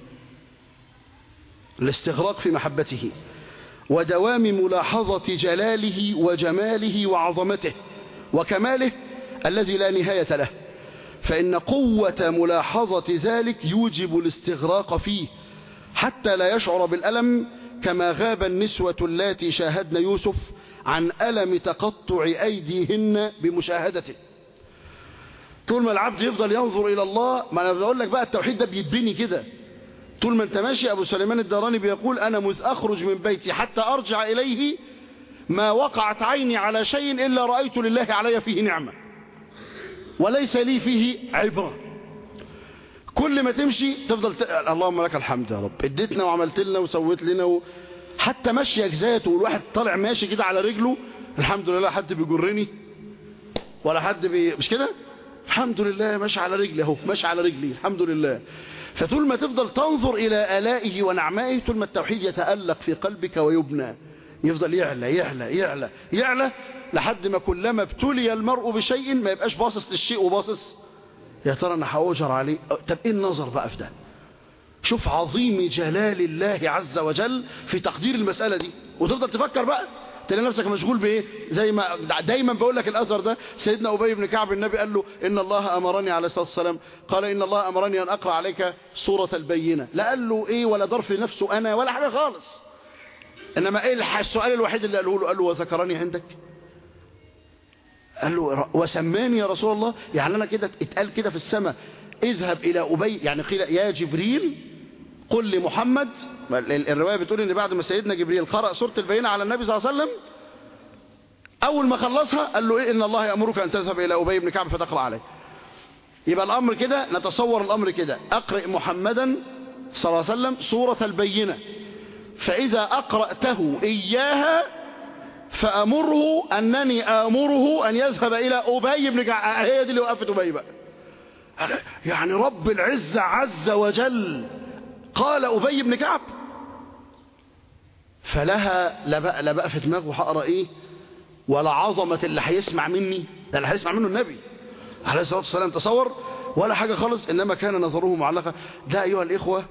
الاستغراق في محبته ودوام ملاحظة جلاله وجماله وعظمته وكماله الذي لا نهاية له. فإن قوة ملاحظة ذلك يوجب الاستغراق فيه حتى لا يشعر بالألم، كما غاب النسوة اللاتي شاهدن يوسف عن ألم تقطع أيديهن بمشاهدته. طول ما العبد يفضل ينظر إلى الله، ما أنا بقول لك بقى التوحيد ده بيتبني كده. طول ما انت ماشي، أبو سليمان الداراني بيقول: أنا مذ أخرج من بيتي حتى أرجع إليه ما وقعت عيني على شيء إلا رأيت لله علي فيه نعمة وليس لي فيه عبرة. كل ما تمشي تفضل ت... اللهم لك الحمد يا رب، اديتنا وعملت لنا وسويت لنا و... حتى مشيك ذاته، والواحد طالع ماشي كده على رجله، الحمد لله حد بيجرني ولا حد بي... مش كده، الحمد لله ماشي على رجلي اهو، ماشي على رجلي الحمد لله. فطول ما تفضل تنظر إلى آلائه ونعمائه، طول ما التوحيد يتألق في قلبك ويبنى، يفضل يعلى يعلى يعلى يعلى لحد ما كلما ابتلي المرء بشيء ما يبقاش باصص للشيء وباصص يا ترى انا هأجر عليه. طب ايه النظر بقى في ده؟ شوف عظيم جلال الله عز وجل في تقدير المسألة دي، وتفضل تفكر بقى تلاقي نفسك مشغول بايه. زي ما دايما بقول لك الاثر ده، سيدنا ابي بن كعب النبي قال له ان الله امرني عليه الصلاه والسلام، قال ان الله امرني ان اقرا عليك سوره البينه. لا قال له ايه ولا ضرف نفسه انا ولا حاجه خالص، انما ايه السؤال الوحيد اللي قاله له؟ قال له وذكرني عندك؟ قال له وسماني يا رسول الله؟ يعني انا كده اتقال كده في السماء اذهب الى ابي، يعني قيل يا جبريل قل لمحمد. الروايه بتقول ان بعد ما سيدنا جبريل قرأ سوره البينه على النبي صلى الله عليه وسلم، اول ما خلصها قال له ايه؟ ان الله يأمرك ان تذهب الى ابي بن كعب فتقرأ عليه. يبقى الامر كده، نتصور الامر كده، اقرأ محمدا صلى الله عليه وسلم سوره البينه، فاذا اقرأته اياها فامره انني امره ان يذهب الى ابي بن كعب. هي دي اللي وقفت ابي بقى. يعني رب العزة عز وجل قال أبي بن كعب، فلها لا بقى, لا بقى في دماغه هقرا ايه ولا عظمة اللي هيسمع مني، ده اللي هيسمع منه النبي عليه الصلاة والسلام، تصور ولا حاجة خالص، إنما كان نظره معلقة. ده أيها الإخوة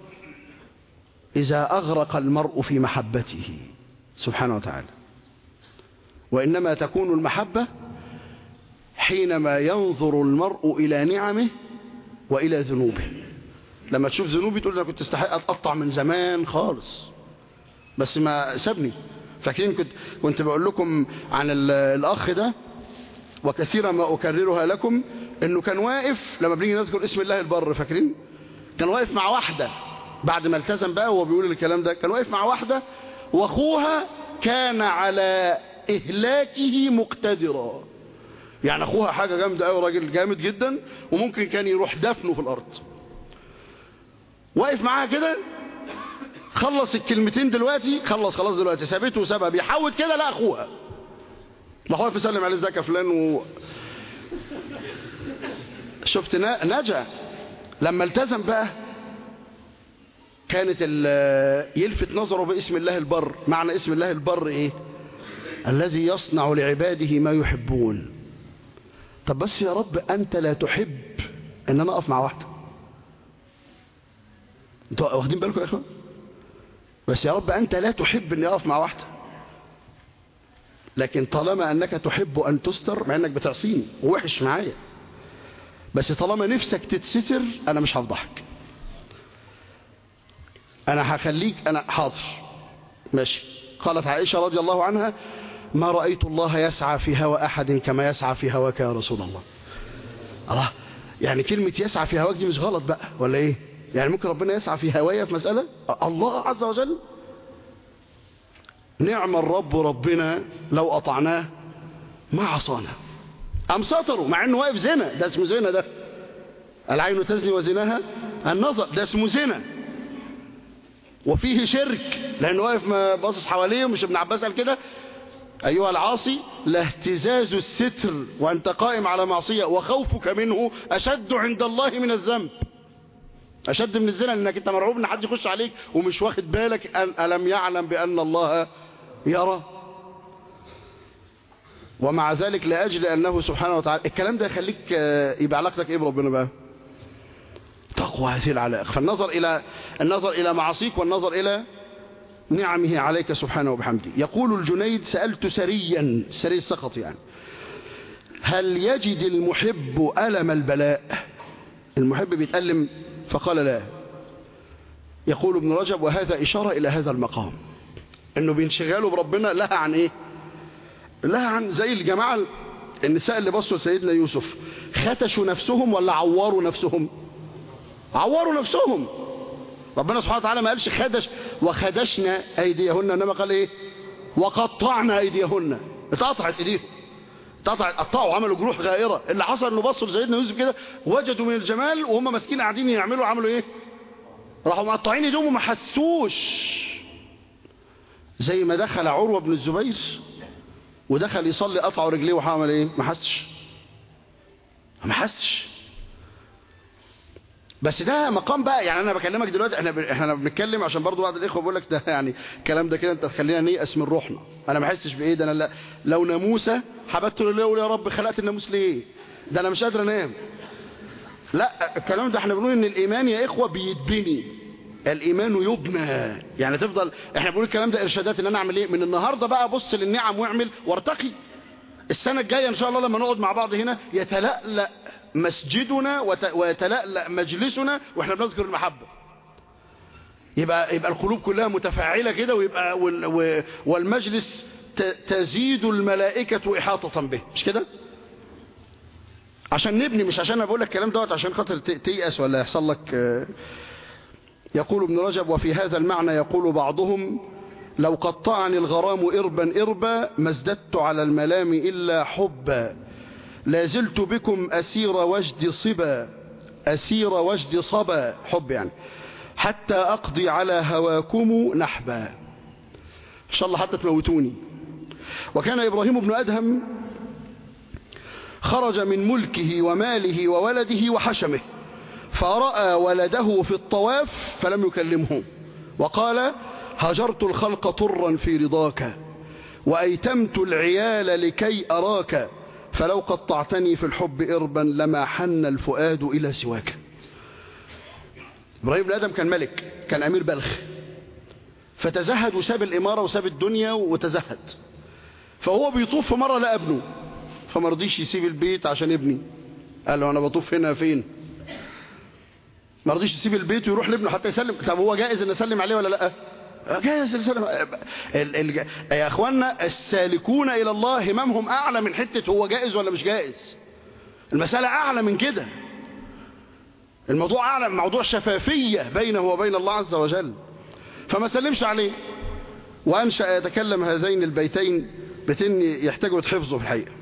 إذا أغرق المرء في محبته سبحانه وتعالى. وإنما تكون المحبة حينما ينظر المرء إلى نعمه وإلى ذنوبه. لما تشوف ذنوبي تقول أنا كنت استحق أتقطع من زمان خالص، بس ما سابني. فاكرين كنت كنت بقول لكم عن الأخ ده، وكثيرا ما أكررها لكم، إنه كان واقف لما بنيجي نذكر اسم الله البر، فاكرين كان واقف مع واحدة بعد ما التزم بقى، وهو بيقول الكلام ده كان واقف مع واحدة وأخوها كان على إهلاكه مقتدرا. يعني أخوها حاجة جامدة أوي، راجل جامد جدا، وممكن كان يروح دفنه في الأرض. واقف معاها كده، خلص الكلمتين دلوقتي، خلص خلاص دلوقتي، سابته وسابها، بيحاول كده لا أخوها راح واقف يسلم عليه ازيك يا فلان و... شفت نجا. لما التزم بقى كانت يلفت نظره باسم الله البر. معنى اسم الله البر ايه؟ الذي يصنع لعباده ما يحبون. طب بس يا رب انت لا تحب ان انا اقف مع واحده، انتوا واخدين بالكم يا اخوان؟ بس يا رب انت لا تحب اني اقف مع واحده، لكن طالما انك تحب ان تستر، مع انك بتعصيني ووحش معايا، بس طالما نفسك تتستر انا مش هفضحك، انا هخليك، انا حاضر ماشي. قالت عائشة رضي الله عنها ما رأيت الله يسعى في هوى احد كما يسعى في هواك يا رسول الله. الله، يعني كلمة يسعى في هواك دي مش غلط بقى ولا ايه؟ يعني ممكن ربنا يسعى في هوايا في مسألة؟ الله عز وجل نعم الرب ربنا لو أطعناه ما عصانا. أم سطروا، مع أنه واقف زنا، ده اسمه زنا، ده العين تزني وزناها النظر، ده اسمه زنا، وفيه شرك لأنه واقف ما باصص حواليه. مش ابن عباس قال كده أيها العاصي لاهتزاز الستر وأنت قائم على معصية وخوفك منه أشد عند الله من الذنب، أشد من الزنا، لأنك أنت مرعوب أن حد يخش عليك ومش واخد بالك. أن ألم يعلم بأن الله يرى؟ ومع ذلك لأجل أنه سبحانه وتعالى الكلام ده يخليك يبقى علاقتك إيه بربنا بقى؟ تقوى هذه العلاقة. فالنظر إلى النظر إلى معاصيك والنظر إلى نعمه عليك سبحانه وبحمده. يقول الجنيد سألت سريا، سري السقط يعني، هل يجد المحب ألم البلاء؟ المحب بيتألم؟ فقال لا. يقول ابن رجب وهذا إشارة إلى هذا المقام، انه بينشغلوا بربنا لها عن ايه؟ لها عن زي الجماعة النساء اللي بصوا لسيدنا يوسف، ختشوا نفسهم ولا عوروا نفسهم؟ عوروا نفسهم. ربنا سبحانه وتعالى ما قالش خدش وخدشنا ايديهن، انما قال ايه؟ وقطعنا ايديهن. اتقطعت ايديهم، اتقطعت، قطعوا، عملوا جروح غائرة. اللي حصل انه بصوا لسيدنا يوسف كده وجدوا من الجمال وهم ماسكين قاعدين يعملوا، عملوا ايه؟ راحوا مقطعين ايديهم وما حسوش. زي ما دخل عروة بن الزبير ودخل يصلي قطعوا رجليه وعمل ايه؟ ما حسش، ما حسش. بس ده مقام بقى، يعني انا بكلمك دلوقتي، احنا احنا بنتكلم عشان برضو بعض الاخوه بيقول لك ده يعني الكلام ده كده انت تخلينا نيأس من روحنا. انا ما احسش بايه ده، انا لو ناموسه حبت له ليه يا رب خلقت الناموس ليه؟ ده انا مش قادر انام. لا، الكلام ده احنا بنقول ان الايمان يا اخوه بيتبني الإيمان يبنى، يعني تفضل. احنا بنقول الكلام ده إرشادات ان انا اعمل ايه من النهاردة بقى، بص للنعم واعمل وارتقي. السنة الجاية ان شاء الله لما نقعد مع بعض هنا يتلألأ مسجدنا ويتلألأ مجلسنا واحنا بنذكر المحبة، يبقى يبقى القلوب كلها متفاعلة كده، ويبقى والمجلس تزيد الملائكة إحاطة به، مش كده؟ عشان نبني، مش عشان انا بقول لك الكلام دوت عشان خاطر تيأس ولا يحصل لك. يقول ابن رجب: وفي هذا المعنى يقول بعضهم: لو قطعني الغرام إربا إربا ما ازددت على الملام إلا حبا، لا زلت بكم أسير وجد صبا، أسير وجد صبا، حب يعني، حتى أقضي على هواكم نحبا، إن شاء الله حتى تموتوني. وكان إبراهيم بن أدهم خرج من ملكه وماله وولده وحشمه، فرأى ولده في الطواف فلم يكلمه، وقال: هجرت الخلق طرا في رضاك، وأيتمت العيال لكي أراك، فلو قطعتني في الحب إربا لما حن الفؤاد إلى سواك. إبراهيم بن آدم كان ملك، كان أمير بلخ، فتزهد وساب الإمارة وساب الدنيا وتزهد. فهو بيطوف في مرة لقى ابنه، فما رضيش يسيب البيت عشان ابني، قال له: أنا بطوف هنا فين؟ ما رضيش يسيب البيت ويروح لابنه حتى يسلم. طب هو جائز ان اسلم عليه ولا لا؟ جائز ان اسلم. ال... ال... يا اخوانا السالكون الى الله هممهم اعلى من حته هو جائز ولا مش جائز. المساله اعلى من كده، الموضوع اعلى، موضوع شفافيه بينه وبين الله عز وجل. فما سلمش عليه، وانشا يتكلم هذين البيتين، بيتين يحتاجوا يتحفظوا في الحقيقه.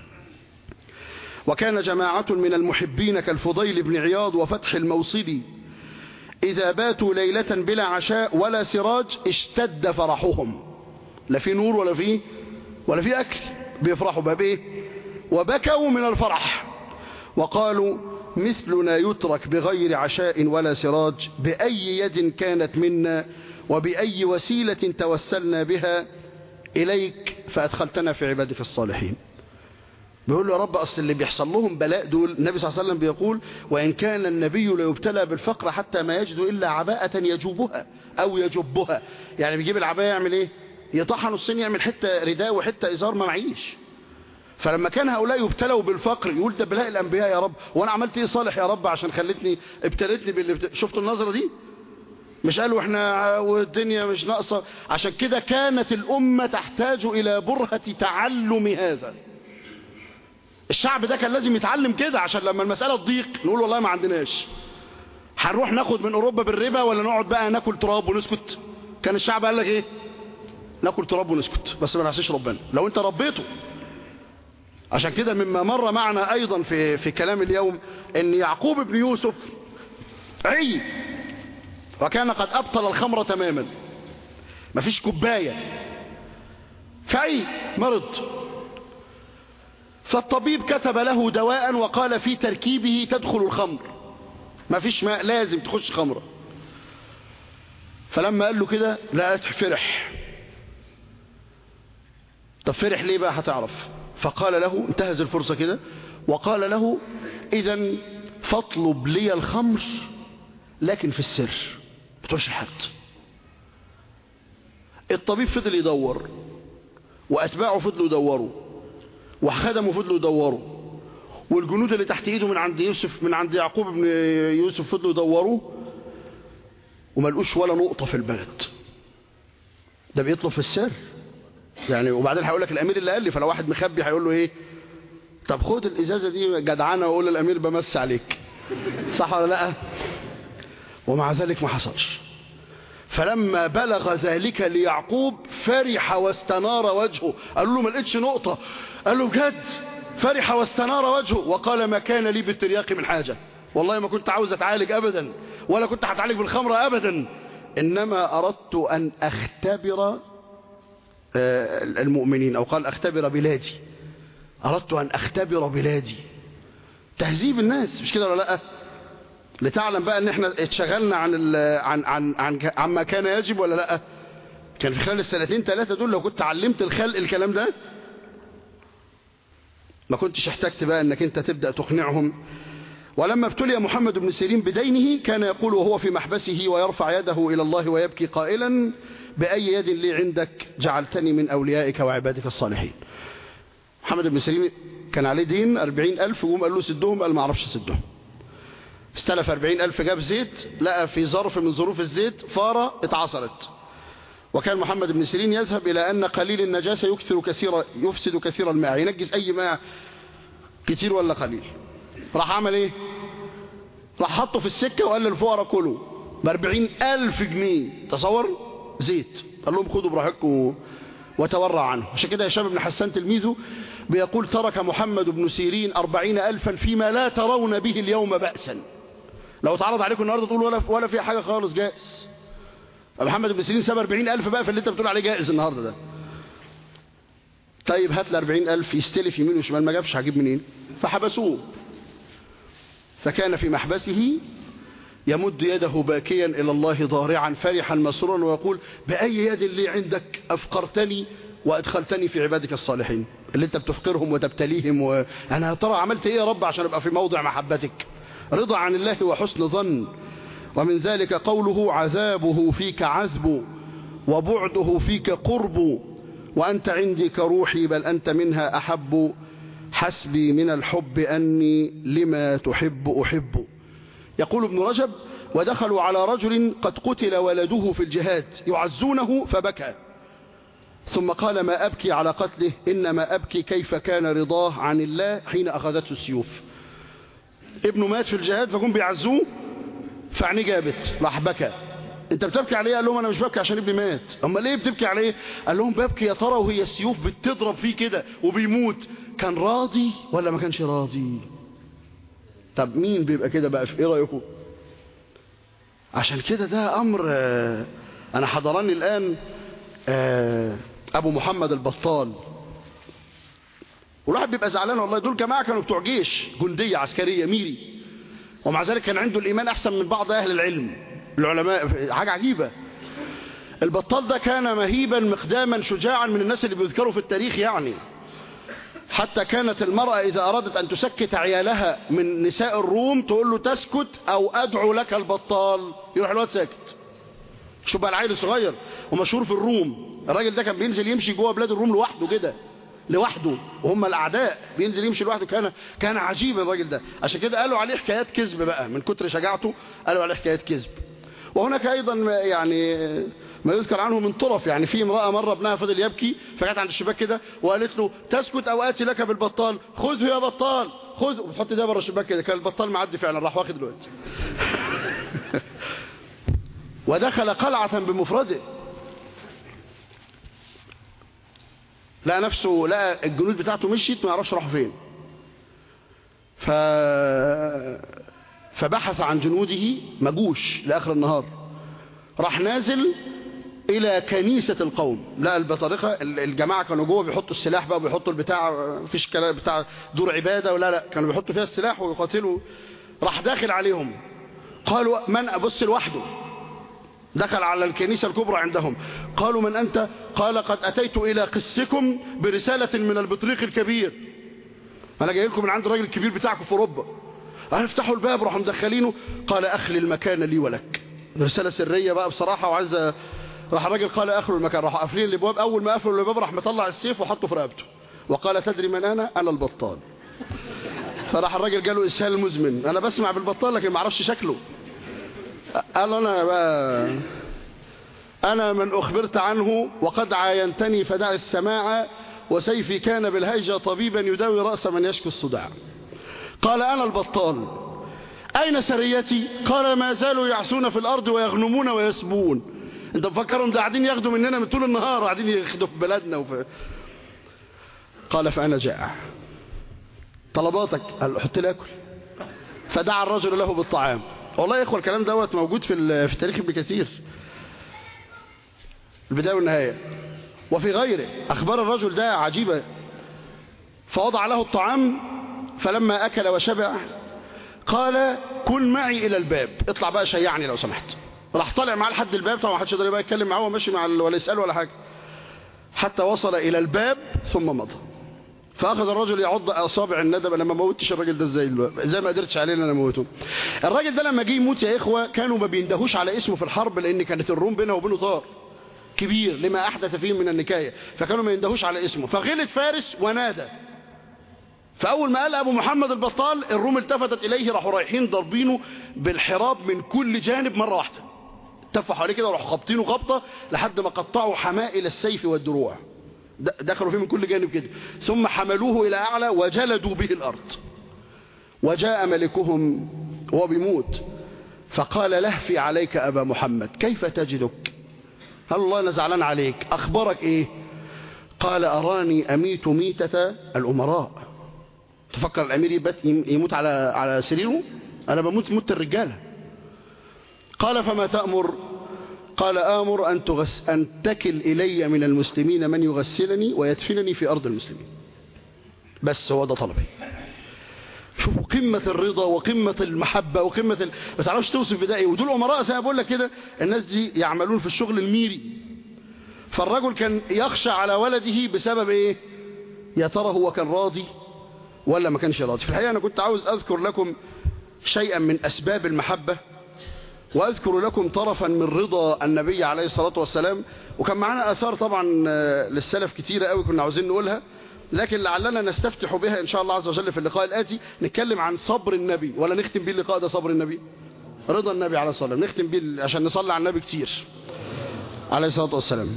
وكان جماعة من المحبين كالفضيل بن عياض وفتح الموصلي إذا باتوا ليلة بلا عشاء ولا سراج اشتد فرحهم، لا في نور ولا في ولا في أكل، بيفرحوا بقى بإيه؟ وبكوا من الفرح وقالوا: مثلنا يترك بغير عشاء ولا سراج، بأي يد كانت منا وبأي وسيلة توسلنا بها إليك فأدخلتنا في عبادك الصالحين. بيقول له: يا رب أصل اللي بيحصل لهم بلاء دول، النبي صلى الله عليه وسلم بيقول: وإن كان النبي ليبتلى بالفقر حتى ما يجد إلا عباءة يجوبها أو يجبها، يعني بيجيب العباءة يعمل إيه؟ يطحن الصين، يعمل حتة رداء وحتة إزار ما معيش. فلما كان هؤلاء يبتلوا بالفقر يقول: ده بلاء الأنبياء يا رب، وأنا عملت إيه صالح يا رب عشان خلتني ابتلتني باللي شفتوا النظرة دي؟ مش قالوا إحنا والدنيا مش ناقصة؟ عشان كده كانت الأمة تحتاج إلى برهة تعلم هذا. الشعب ده كان لازم يتعلم كده، عشان لما المسألة تضيق نقول والله ما عندناش، هنروح ناخد من أوروبا بالربا ولا نقعد بقى ناكل تراب ونسكت؟ كان الشعب قال لك ايه؟ ناكل تراب ونسكت، بس ما نعصيش ربنا لو انت ربيته. عشان كده مما مر معنا ايضا في في كلام اليوم ان يعقوب بن يوسف عي، وكان قد ابطل الخمر تماما، مفيش كوبايه، فعي مرض، فالطبيب كتب له دواء وقال في تركيبه تدخل الخمر، ما فيش ماء لازم تخش خمرة. فلما قال له كده لقيت فرح. طب فرح ليه بقى؟ هتعرف. فقال له، انتهز الفرصة كده وقال له: إذن فاطلب لي الخمر لكن في السر، ما تقولش لحد. الطبيب فضل يدور وأتباعه فضلوا يدوروا وخدموا فضلوا يدوروا، والجنود اللي تحت ايده من عند يوسف من عند يعقوب بن يوسف فضلوا يدوروا وما لقوش ولا نقطة في البلد. ده بيطلب في السر يعني. وبعدين هيقول لك الامير اللي قال لي، فلو واحد مخبي هيقول له ايه؟ طب خد الازازة دي جدعانة وقول للامير بمس عليك، صح ولا لا؟ ومع ذلك ما حصلش. فلما بلغ ذلك ليعقوب فرح واستنار وجهه. قالوا له ما لقيتش نقطة، قال له بجد؟ فرح واستنار وجهه وقال: ما كان لي بالترياق من حاجة، والله ما كنت عاوز اتعالج ابدا، ولا كنت هتعالج بالخمرة ابدا، انما اردت ان اختبر المؤمنين، او قال اختبر بلادي، اردت ان اختبر بلادي. تهذيب الناس، مش كده ولا لا؟ لتعلم بقى ان احنا اتشغلنا عن عن عن عن عما كان يجب ولا لا. كان في خلال السنتين ثلاثة دول لو كنت علمت الخلق الكلام ده ما كنتش احتجت بقى انك انت تبدأ تقنعهم. ولما ابتلي محمد بن سيرين بدينه كان يقول وهو في محبسه ويرفع يده إلى الله ويبكي قائلا بأي يد لي عندك جعلتني من أوليائك وعبادك الصالحين. محمد بن سيرين كان عليه دين أربعين ألف، وقوم قال له سدهم، قال ما اعرفش سدهم. استلف أربعين ألف، جاب زيت، لقى في ظرف من ظروف الزيت فارة اتعصرت. وكان محمد بن سيرين يذهب إلى أن قليل النجاسة يكثر كثير يفسد كثير الماء، ينجس أي ماء كتير ولا قليل. راح عمل ايه؟ راح حطه في السكة وقال للفقراء كلوا بأربعين ألف جنيه. تصور زيت، قال لهم خدوا براحتكم وتورع عنه. عشان كده هشام بن حسان تلميذه بيقول ترك محمد بن سيرين أربعين ألفا فيما لا ترون به اليوم بأسا. لو اتعرض عليكم النهارده تقول ولا ولا في حاجة خالص، جائز. محمد بن سيرين ساب أربعين ألف بقى في اللي انت بتقول عليه جائز النهارده ده. طيب هات ل أربعين ألف يستلف يمين وشمال، ما جابش، هجيب منين؟ فحبسوه. فكان في محبسه يمد يده باكيا إلى الله ضارعا فرحا مسرورا ويقول بأي يد اللي عندك أفقرتني وأدخلتني في عبادك الصالحين، اللي انت بتفقرهم وتبتليهم و... أنا ترى عملت إيه يا رب عشان أبقى في موضع محبتك؟ رضا عن الله وحسن ظن. ومن ذلك قوله عذابه فيك عذب وبعده فيك قرب وأنت عندي كروحي بل أنت منها أحب حسبي من الحب أني لما تحب أحب. يقول ابن رجب ودخلوا على رجل قد قتل ولده في الجهاد يعزونه فبكى، ثم قال ما أبكي على قتله إنما أبكي كيف كان رضاه عن الله حين أخذته السيوف. ابنه مات في الجهاد فقوم بيعزوه فعني جابت، راح بكى. انت بتبكي عليه؟ قال لهم انا مش ببكي عشان ابني مات. اما ليه بتبكي عليه؟ قال لهم ببكي يا ترى وهي السيوف بتضرب فيه كده وبيموت كان راضي ولا ما كانش راضي؟ طب مين بيبقى كده بقى؟ في ايه رايكم؟ عشان كده ده امر. انا حضرني الان ابو محمد البطال، والواحد بيبقى زعلان والله. دول جماعه كانوا بتوع جيش، جنديه عسكريه ميري، ومع ذلك كان عنده الايمان احسن من بعض اهل العلم العلماء. حاجه عجيبه. البطال ده كان مهيبا مقداما شجاعا، من الناس اللي بيذكروا في التاريخ يعني. حتى كانت المرأة إذا أرادت أن تسكت عيالها من نساء الروم تقول له تسكت أو أدعو لك البطال، يروح الواد ساكت. شوف بقى العيل الصغير ومشهور في الروم. الراجل ده كان بينزل يمشي جوه بلاد الروم لوحده كده، لوحده وهم الأعداء، بينزل يمشي لوحده. كان كان عجيبا الراجل ده. عشان كده قالوا عليه حكايات كذب بقى، من كتر شجاعته قالوا عليه حكايات كذب. وهناك أيضا يعني ما يذكر عنه من طرف. يعني في امرأة مرة ابنها فضل يبكي فجت عند الشباك كده وقالت له تسكت أو آتي لك بالبطال، خذه يا بطال خذ، وحط ده بره الشباك كده. كان البطال معدي فعلا، راح واخد الواد ودخل قلعة بمفرده. لقى نفسه، لقى الجنود بتاعته مشيت ما يعرفش راح فين. ف... فبحث عن جنوده ما جوش لآخر النهار. راح نازل إلى كنيسة القوم، لقى البطارقة الجماعة كانوا جوه بيحطوا السلاح بقى، بيحطوا البتاع، مفيش كلام بتاع دور عبادة ولا لا، كانوا بيحطوا فيها السلاح ويقاتلوا. راح داخل عليهم، قالوا من أبص لوحده، دخل على الكنيسة الكبرى عندهم. قالوا من أنت؟ قال قد أتيت إلى قسكم برسالة من البطريق الكبير، أنا جاي لكم من عند الراجل الكبير بتاعكم في أوروبا. قال افتحوا الباب، راحوا مدخلينه. قال أخلي المكان لي ولك، رسالة سرية بقى بصراحة وعايزة. راح الراجل قال أخلوا المكان، راحوا قافلين الابواب. أول ما قفلوا الباب راح مطلع السيف وحطه في رقبته وقال تدري من أنا؟ أنا البطال. فراح الراجل قال له إسهال مزمن، أنا بسمع بالبطال لكن ما اعرفش شكله. قال أنا بقى أنا من أخبرت عنه وقد عاينتني فدع السماع، وسيفي كان بالهيجة طبيبا يداوي رأس من يشكو الصداع. قال أنا البطال، أين سريتي؟ قال ما زالوا يعسون في الأرض ويغنمون ويسبون. انت مفكرهم ده قاعدين ياخدوا مننا من طول النهار، قاعدين ياخدوا في بلدنا وفي... قال فأنا جائع، طلباتك؟ قال حط لي أكل. فدعا الرجل له بالطعام. والله يا إخوة الكلام دوت موجود في في تاريخ ابن كثير، البداية والنهاية، وفي غيره. أخبار الرجل ده عجيبة. فوضع له الطعام، فلما أكل وشبع قال كن معي إلى الباب، اطلع بقى شيعني لو سمحت. راح طالع معاه لحد الباب، طبعا ما حدش يقدر يبقى يتكلم معاه وماشي مع ولا يسأله ولا حاجة، حتى وصل إلى الباب ثم مضى. فأخذ الرجل يعض أصابع الندم. لما موتش الراجل ده ازاي ازاي ما قدرتش عليه ان انا موته. الراجل ده لما جه يموت يا إخوة كانوا ما بيندهوش على اسمه في الحرب، لأن كانت الروم بينه وبينه طار كبير لما أحدث فيه من النكاية، فكانوا ما يندهوش على اسمه. فغلت فارس ونادى، فأول ما قال أبو محمد البطال الروم التفتت إليه، راحوا رايحين ضربينه بالحراب من كل جانب مرة واحدة، تفحوا عليه كده وراحوا خبطينه خبطة لحد ما قطعوا حمائل السيف والدروع، دخلوا فيه من كل جانب كده، ثم حملوه إلى أعلى وجلدوا به الأرض. وجاء ملكهم وهو بيموت فقال لهفي عليك أبا محمد كيف تجدك؟ هل الله أنا زعلان عليك، أخبرك إيه؟ قال أراني أميت ميتة الأمراء. تفكر الأمير يموت على على سريره؟ أنا بموت موت الرجالة. قال فما تأمر؟ قال آمر أن, تغس أن تكل إلي من المسلمين من يغسلني ويدفنني في أرض المسلمين، بس هو ده طلبي. شوفوا قمة الرضا وقمة المحبة وقمة ال... ما تعرفش توصف بدائي. ودول أمراء زي ما بقول لك كده، الناس دي يعملون في الشغل الميري. فالرجل كان يخشى على ولده بسبب إيه؟ يا ترى هو كان راضي ولا ما كانش راضي. في الحقيقة أنا كنت عاوز أذكر لكم شيئا من أسباب المحبة، وأذكر لكم طرفا من رضا النبي عليه الصلاة والسلام. وكان معنا آثار طبعا للسلف كتيرة قوي كنا عاوزين نقولها، لكن لعلنا نستفتح بها إن شاء الله عز وجل في اللقاء الآتي. نتكلم عن صبر النبي، ولا نختم بيه اللقاء ده صبر النبي، رضا النبي عليه الصلاة والسلام، نختم بيه عشان نصلي على النبي كتير عليه الصلاة والسلام.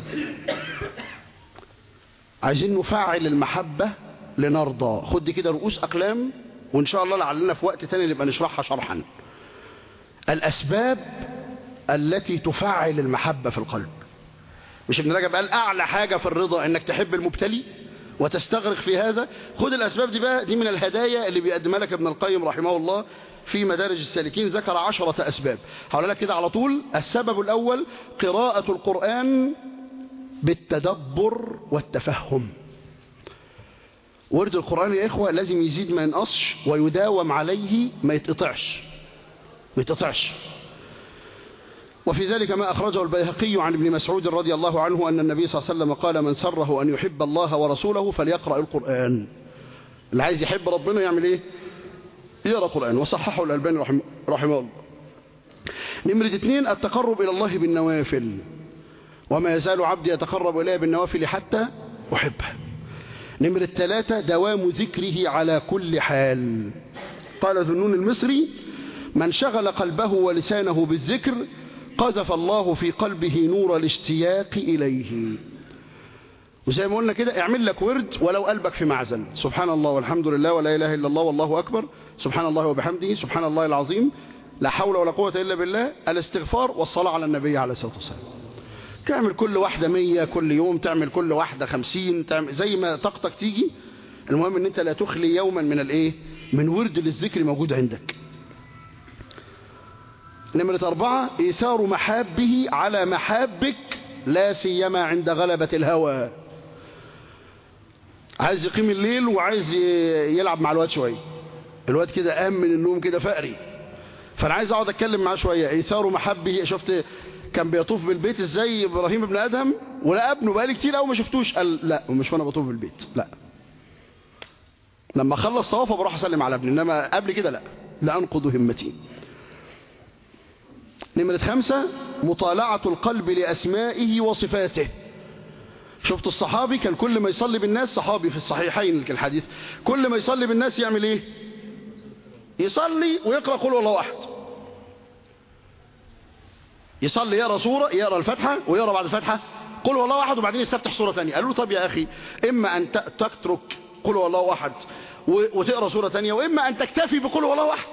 عايزين نفعل المحبة لنرضى. خد كده رؤوس أقلام، وإن شاء الله لعلنا في وقت تاني نبقى نشرحها شرحا. الأسباب التي تفعل المحبة في القلب. مش ابن رجب قال أعلى حاجة في الرضا إنك تحب المبتلي وتستغرق في هذا؟ خد الأسباب دي بقى، دي من الهدايا اللي بيقدمها لك ابن القيم رحمه الله في مدارج السالكين. ذكر عشرة أسباب هقول لك كده على طول. السبب الأول قراءة القرآن بالتدبر والتفهم. ورد القرآن يا إخوة لازم يزيد ما ينقصش، ويداوم عليه ما يتقطعش ما يتقطعش. وفي ذلك ما أخرجه البيهقي عن ابن مسعود رضي الله عنه أن النبي صلى الله عليه وسلم قال من سره أن يحب الله ورسوله فليقرأ القرآن. اللي عايز يحب ربنا يعمل إيه؟ يقرأ القرآن. وصححه الألباني رحمه, رحمه الله. نمرة اثنين التقرب إلى الله بالنوافل. وما يزال عبدي يتقرب إليه بالنوافل حتى أحبه. نمرة ثلاثة دوام ذكره على كل حال. قال ذنون المصري من شغل قلبه ولسانه بالذكر قذف الله في قلبه نور الاشتياق إليه. وزي ما قلنا كده اعمل لك ورد ولو قلبك في معزل، سبحان الله والحمد لله ولا إله إلا الله والله أكبر، سبحان الله وبحمده، سبحان الله العظيم، لا حول ولا قوة إلا بالله، الاستغفار والصلاة على النبي عليه الصلاة والسلام. تعمل كل واحدة مية كل يوم، تعمل كل واحدة خمسين، تعمل زي ما طاقتك تيجي. المهم ان انت لا تخلي يوما من الايه من ورد للذكر موجود عندك. نمرة أربعة إيثار محابه على محابك لا سيما عند غلبة الهوى. عايز يقيم الليل وعايز يلعب مع الواد شوية، الواد كده قام من النوم كده فقري، فأنا عايز أقعد أتكلم معاه شوية. إيثار محبه. شفت كان بيطوف بالبيت ازاي إبراهيم ابن أدهم، ولا ابنه بقالي كتير أو ما شفتوش، قال لا مش وانا بطوف بالبيت، لا لما خلص طوافه بروح أسلم على ابني، إنما قبل كده لا لا أنقض همتي. نمرة خمسة مطالعة القلب لأسمائه وصفاته. شفت الصحابي كان كل ما يصلي بالناس، صحابي في الصحيحين الحديث، كل ما يصلي بالناس يعمل ايه؟ يصلي ويقرأ قل والله أحد. يصلي يقرأ سورة، يقرأ الفتحة ويقرأ بعد الفتحة قل والله أحد، وبعدين يستفتح سورة ثانية. قالوا له طب يا أخي إما أن تترك قل والله أحد وتقرأ سورة ثانية، وإما أن تكتفي بقل والله أحد.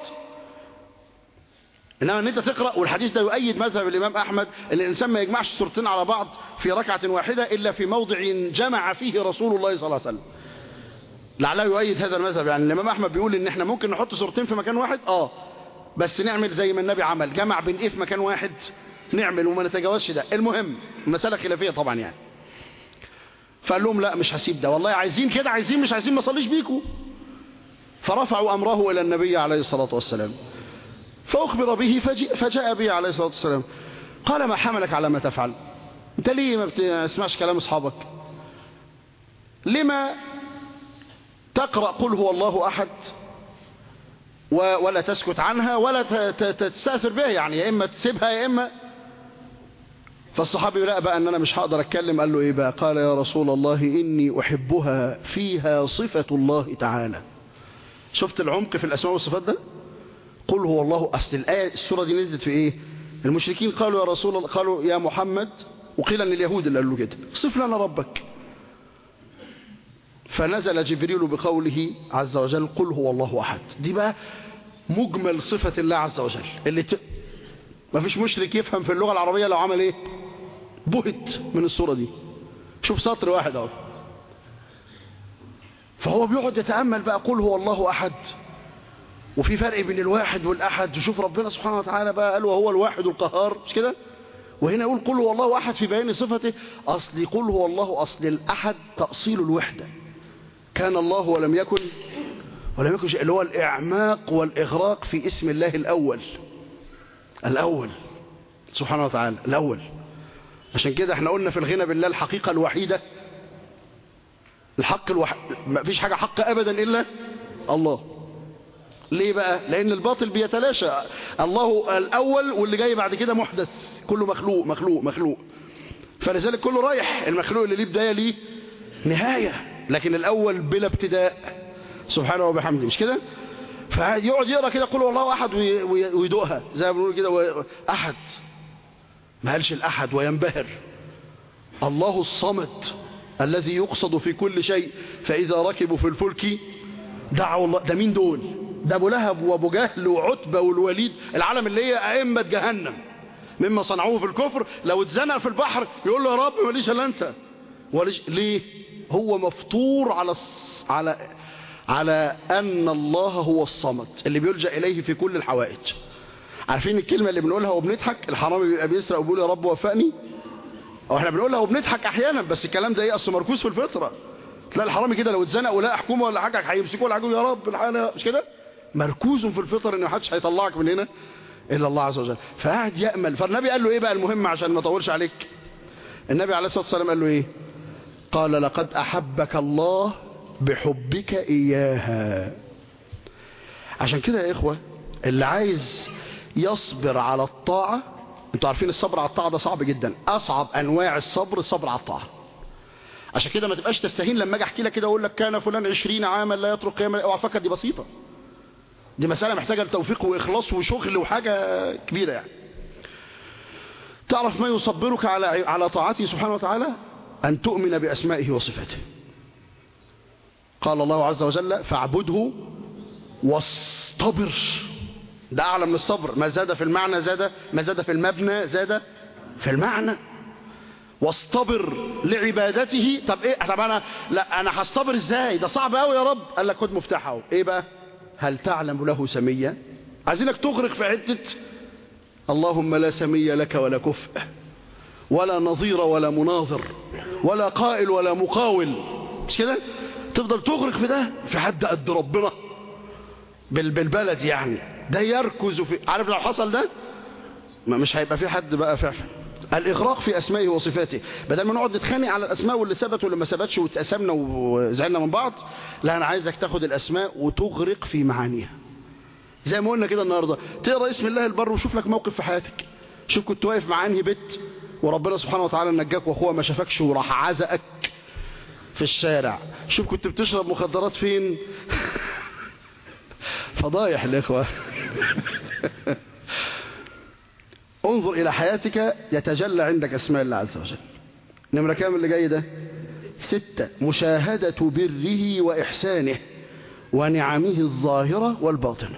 إنما أن أنت تقرأ، والحديث ده يؤيد مذهب الإمام أحمد، أن الإنسان ما يجمعش سورتين على بعض في ركعة واحدة إلا في موضع جمع فيه رسول الله صلى الله عليه وسلم. لعله يؤيد هذا المذهب. يعني الإمام أحمد بيقول إن إحنا ممكن نحط سورتين في مكان واحد، آه بس نعمل زي ما النبي عمل، جمع بين إيه في مكان واحد نعمل وما نتجاوزش ده. المهم مسألة خلافية طبعا يعني. فقال لهم لا مش هسيب ده، والله عايزين كده عايزين، مش عايزين ما صليش بيكم. فرفعوا أمره إلى النبي عليه الصلاة والسلام، فأخبر به فجاء به عليه الصلاة والسلام. قال ما حملك على ما تفعل؟ انت ليه ما بتسمعش كلام اصحابك؟ لما تقرأ قل هو الله أحد ولا تسكت عنها ولا تستأثر بها، يعني يا إما تسيبها يا إما. فالصحابي لا بقى أن أنا مش هقدر أتكلم. قال له إيه بقى؟ قال يا رسول الله إني أحبها فيها صفة الله تعالى. شفت العمق في الأسماء والصفات ده؟ قل هو الله. أصل الآية السورة دي نزلت في إيه؟ المشركين قالوا يا رسول الله، قالوا يا محمد، وقيل أن اليهود اللي قالوا كده، صف لنا ربك. فنزل جبريل بقوله عز وجل قل هو الله أحد. دي بقى مجمل صفة الله عز وجل اللي ت... ما فيش مشرك يفهم في اللغة العربية لو عمل ايه؟ بهت من الصورة دي. شوف سطر واحد اهو. فهو بيقعد يتأمل بقى قل هو الله أحد، وفي فرق بين الواحد والأحد. وشوف ربنا سبحانه وتعالى بقى قال وهو الواحد القهار، مش كده؟ وهنا يقول قل هو الله أحد في بيان صفته. أصل قل هو الله، أصل الأحد تأصيل الوحدة، كان الله ولم يكن ولم يكن شيء، اللي هو الإعماق والإغراق في اسم الله الأول الأول سبحانه وتعالى الأول. عشان كده احنا قلنا في الغنى بالله الحقيقة الوحيدة، الحق الوحيد، ما فيش حاجة حق أبدا إلا الله. ليه بقى؟ لأن الباطل بيتلاشى. الله الأول واللي جاي بعد كده محدث، كله مخلوق مخلوق مخلوق، فلذلك كله رايح. المخلوق اللي ليه بداية ليه نهاية، لكن الأول بلا ابتداء سبحانه وبحمده، مش كده؟ فيقعد يقرأ كده قل والله أحد ويدوقها زي ما بنقول كده أحد، ما قالش الأحد وينبهر. الله الصمد الذي يقصد في كل شيء، فإذا ركبوا في الفلك دعوا الله. ده مين دول؟ ده أبو لهب وأبو جهل وعتبة والوليد، العالم اللي هي أئمة جهنم مما صنعوه في الكفر. لو اتزنق في البحر يقول له يا رب ماليش الا انت. وليش ليه؟ هو مفطور على على على أن الله هو الصمد اللي بيلجأ إليه في كل الحوائج. عارفين الكلمة اللي بنقولها وبنضحك؟ الحرامي بيبقى بيسرق وبيقول يا رب وفقني، أو احنا بنقولها وبنضحك أحيانا، بس الكلام ده ايه؟ أصل مركوز في الفطرة. تلاقي الحرامي كده لو اتزنق ولا حكومة ولا حاجة هيمسكوه ولا حاجة يا رب الحالة، مش كده؟ مركوز في الفطرة إن محدش هيطلعك من هنا إلا الله عز وجل. فقعد يأمل. فالنبي قال له إيه بقى المهم عشان ما أطولش عليك؟ النبي عليه الصلاة والسلام قال له إيه؟ قال لقد أحبك الله بحبك إياها. عشان كده يا إخوة اللي عايز يصبر على الطاعة، انتوا عارفين الصبر على الطاعة ده صعب جدا، أصعب أنواع الصبر الصبر على الطاعة. عشان كده ما تبقاش تستهين لما اجي احكي لك كده واقول لك كان فلان عشرين عاما لا يترك قيام، اوعى تفكر دي بسيطة، دي مسألة محتاجة لتوفيق وإخلاص وشغل وحاجة كبيرة. يعني تعرف ما يصبرك على على طاعته سبحانه وتعالى؟ أن تؤمن بأسمائه وصفاته. قال الله عز وجل فاعبده واصطبر. ده أعلى من الصبر، ما زاد في المعنى زاد، ما زاد في المبنى زاد في المعنى. واصطبر لعبادته. طب ايه؟ طب انا لا انا هصطبر ازاي؟ ده صعب قوي يا رب. قال لك خد مفتاحه. ايه بقى؟ هل تعلم له سميا؟ عايزينك تغرق في عدة اللهم لا سمي لك ولا كفء ولا نظير ولا مناظر ولا قائل ولا مقاول، مش كده؟ تفضل تغرق في ده، في حد قد ربنا بالبلد يعني، ده يركز في، عارف لو حصل ده ما مش هيبقى في حد بقى فعلا. الإغراق في أسمائه وصفاته، بدل ما نقعد نتخانق على الأسماء واللي ثبت واللي ما ثبتش واتقسمنا وزعلنا من بعض، لا أنا عايزك تاخد الأسماء وتغرق في معانيها. زي ما قلنا كده النهاردة، تقرأ اسم الله البر وشوف لك موقف في حياتك. شوف كنت واقف مع انهي بيت وربنا سبحانه وتعالى نجاك واخوها ما شافكش وراح عزقك في الشارع. شوف كنت بتشرب مخدرات فين. فضايح الإخوة. انظر إلى حياتك يتجلى عندك أسماء الله عز وجل. نمرة كام اللي جاي ده؟ ستة، مشاهدة بره وإحسانه ونعمه الظاهرة والباطنة.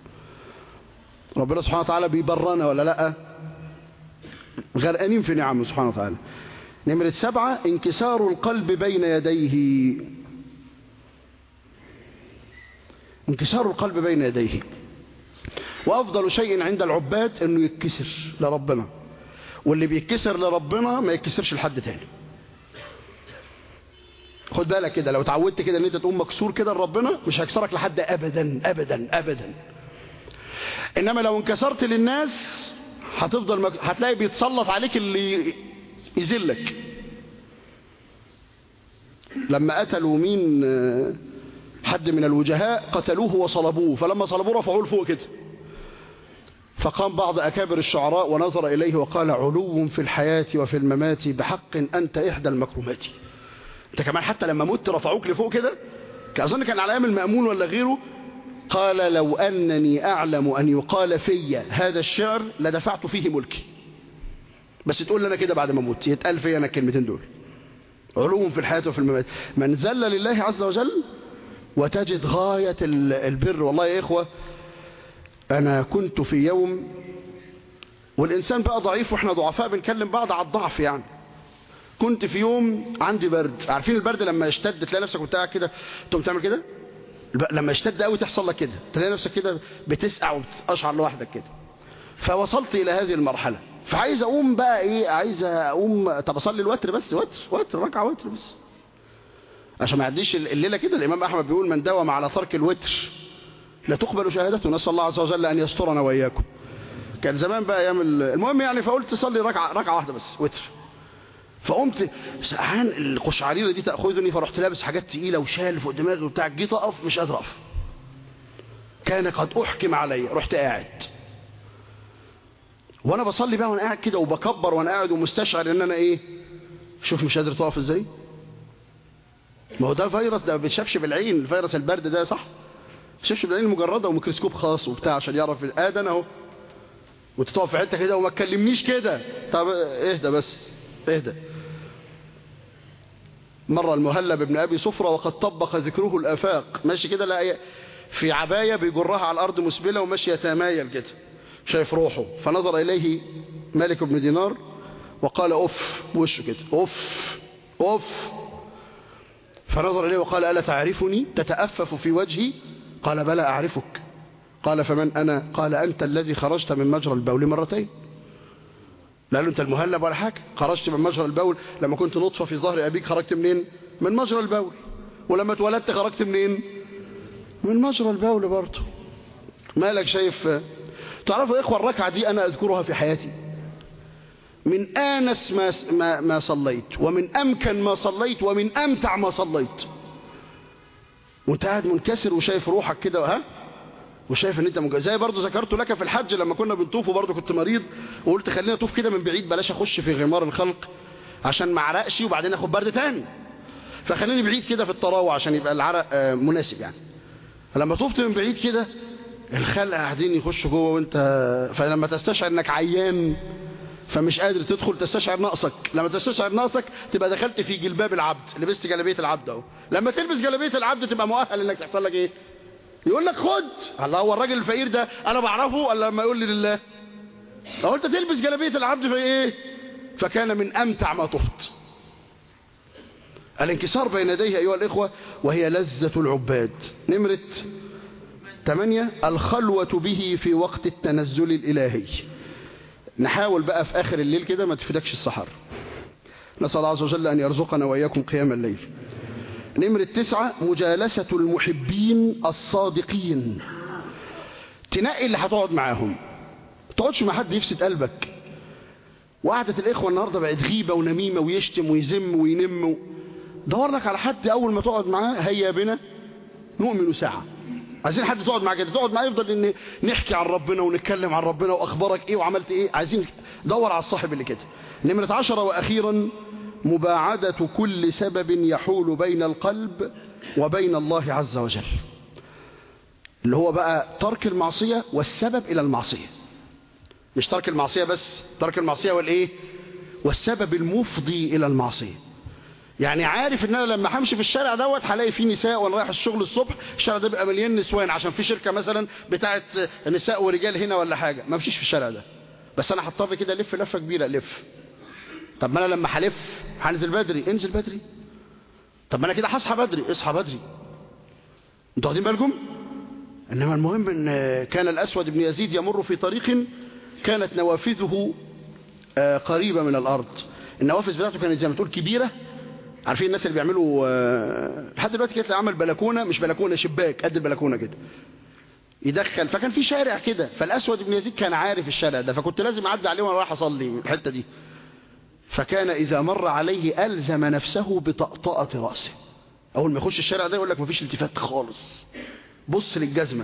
ربنا سبحانه وتعالى بيبرنا ولا لا؟ غرقانين في نعمه سبحانه وتعالى. نمرة سبعة، انكسار القلب بين يديه. انكسار القلب بين يديه. وأفضل شيء عند العباد أنه يتكسر لربنا، واللي بيتكسر لربنا ما يتكسرش لحد تاني. خد بالك كده، لو تعودت كده ان انت تقوم مكسور كده لربنا مش هيكسرك لحد ابدا ابدا ابدا. انما لو انكسرت للناس هتفضل مك... هتلاقي بيتسلط عليك اللي يذلك. لما قتلوا مين؟ حد من الوجهاء قتلوه وصلبوه، فلما صلبوه رفعوه لفوق كده، فقام بعض أكابر الشعراء ونظر إليه وقال: علو في الحياة وفي الممات بحق أنت إحدى المكرمات. أنت كمان حتى لما مت رفعوك لفوق كده، أظن كان على أيام المأمون ولا غيره. قال: لو أنني أعلم أن يقال في هذا الشعر لدفعت فيه ملكي، بس تقول لنا كده بعد ما موت يتقال في أنا الكلمتين دول. علو في الحياة وفي الممات، من ذل لله عز وجل وتجد غاية البر. والله يا إخوة، أنا كنت في يوم، والإنسان بقى ضعيف وإحنا ضعفاء بنكلم بعض على الضعف يعني. كنت في يوم عندي برد، عارفين البرد لما يشتد تلاقي نفسك وانت قاعد كده تقوم تعمل كده، لما يشتد قوي تحصل لك كده، تلاقي نفسك كده بتسقع وبتقشعر لوحدك كده. فوصلت إلى هذه المرحلة، فعايز أقوم بقى إيه، عايز أقوم طب أصلي الوتر بس، وتر وتر ركعة وتر بس عشان ما يعديش الليلة كده. الإمام أحمد بيقول: من داوم على ترك الوتر لا تقبل شهادته، نسأل الله عز وجل أن يسترنا وإياكم. كان زمان بقى أيام المهم يعني. فقلت صلي ركعة ركعة واحدة بس وتر. فقمت سقعان، القشعريرة دي تأخذني، فرحت لابس حاجات تقيلة وشال فوق دماغي وبتاع، جيت أقف مش قادر أقف، كان قد أحكم علي. رحت قاعد وأنا بصلي بقى وأنا قاعد كده وبكبر وأنا قاعد ومستشعر إن أنا إيه، شوف مش قادر تقف إزاي. ما هو ده فيروس، ده ما بيتشافش بالعين، الفيروس البرد ده صح، شافش بالعين المجرده وميكروسكوب خاص وبتاع عشان يعرف الآدن اهو. وتتقف في حته كده وما تكلمنيش كده، طب اهدى بس اهدى. مره المهلب ابن ابي صفرة وقد طبق ذكره الافاق، ماشي كده لا في عبايه بيجرها على الارض مسبله وماشي يتمايل كده شايف روحه، فنظر اليه مالك بن دينار وقال: اوف، بوشه كده، اوف اوف. فنظر اليه وقال: الا تعرفني تتأفف في وجهي؟ قال: بلى أعرفك. قال: فمن أنا؟ قال: أنت الذي خرجت من مجرى البول مرتين. لا له أنت المهلب ولا حاجة، خرجت من مجرى البول لما كنت نطفة في ظهر أبيك، خرجت منين؟ من مجرى البول. ولما اتولدت خرجت منين؟ من مجرى البول برضه. مالك شايف؟ تعرفوا يا إخوة الركعة دي أنا أذكرها في حياتي من آنس ما, ما, ما صليت، ومن أمكن ما صليت، ومن أمتع ما صليت. وانت قاعد منكسر وشايف روحك كده، ها، وشايف ان انت مج... زي برضه ذكرت لك في الحج لما كنا بنطوف، وبرضه كنت مريض وقلت خلينا نطوف كده من بعيد، بلاش اخش في غمار الخلق عشان ما اعرقش وبعدين اخد برد تاني، فخليني بعيد كده في الطراوه عشان يبقى العرق مناسب يعني. فلما طفت من بعيد كده الخلق قاعدين يخشوا جوه، وانت فلما تستشعر انك عيان فمش قادر تدخل، تستشعر نقصك. لما تستشعر نقصك تبقى دخلت في جلباب العبد، لبست جلبيه العبد اهو. لما تلبس جلبيه العبد تبقى مؤهل انك تحصل لك ايه؟ يقول لك خد. الله، هو الراجل الفقير ده انا بعرفه ولا لما يقول لي لله؟ لو انت تلبس جلبيه العبد في ايه؟ فكان من امتع ما طفت. الانكسار بين يديه ايها الاخوه وهي لذه العباد. نمره ثمانية: الخلوه به في وقت التنزل الالهي. نحاول بقى في آخر الليل كده ما تفيدكش السحر، نسأل الله عز وجل أن يرزقنا وإياكم قيام الليل. نمرة تسعة: مجالسة المحبين الصادقين. تنقي اللي هتقعد معاهم، تقعدش مع حد يفسد قلبك. وقعدة الإخوة النهاردة بقت غيبة ونميمة ويشتم ويزم وينم. دور لك على حد أول ما تقعد معاه: هيا بنا نؤمن ساعة. عايزين حد تقعد معاه كده، تقعد معاه يفضل ان نحكي عن ربنا ونتكلم عن ربنا واخبارك ايه وعملت ايه. عايزين دور على الصاحب اللي كده. نمرة عشرة واخيرا: مباعدة كل سبب يحول بين القلب وبين الله عز وجل، اللي هو بقى ترك المعصية والسبب الى المعصية. مش ترك المعصية بس، ترك المعصية والايه والسبب المفضي الى المعصية. يعني عارف ان انا لما همشي في الشارع دوت هلاقي فيه نساء وانا رايح الشغل الصبح، الشارع ده بيبقى مليان نسوان عشان في شركه مثلا بتاعه نساء ورجال هنا ولا حاجه، ما امشيش في الشارع ده، بس انا هضطر كده الف لفه كبيره الف. طب ما انا لما هلف هنزل بدري، انزل بدري. طب ما انا كده هصحى بدري، اصحى بدري. انتوا واخدين بالكم؟ انما المهم ان كان الاسود بن يزيد يمر في طريق كانت نوافذه قريبه من الارض. النوافذ بتاعته كانت زي ما تقول كبيره. عارفين الناس اللي بيعملوا لحد دلوقتي كده عمل بلكونه، مش بلكونه، شباك قد البلكونه كده يدخل. فكان في شارع كده، فالاسود بن يزيد كان عارف الشارع ده، فكنت لازم اعدي عليه وانا رايح اصلي الحته دي. فكان اذا مر عليه الزم نفسه بطأطأة راسه، اول ما يخش الشارع ده يقول لك مفيش التفات خالص، بص للجزمة.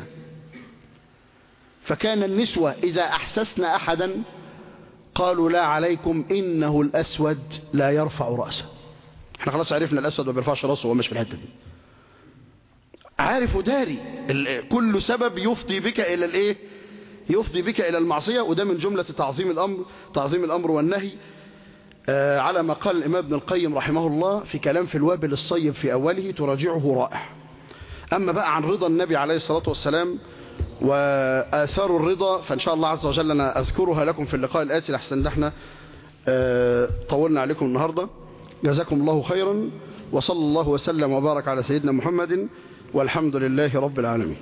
فكان النسوة إذا أحسسن أحدا قالوا لا عليكم إنه الأسود لا يرفع رأسه. احنا خلاص عرفنا الأسود ما بيرفعش رأسه وهو مش في الحتة دي، عارف وداري. كل سبب يفضي بك إلى الإيه؟ يفضي بك إلى المعصية. وده من جملة تعظيم الأمر، تعظيم الأمر والنهي، آه على ما قال الإمام ابن القيم رحمه الله في كلام في الوابل الصيب في أوله تراجعه رائع. أما بقى عن رضا النبي عليه الصلاة والسلام وآثار الرضا فإن شاء الله عز وجل أنا أذكرها لكم في اللقاء الآتي لحسن ده احنا آه طولنا عليكم النهاردة. جزاكم الله خيرا، وصلى الله وسلم وبارك على سيدنا محمد، والحمد لله رب العالمين.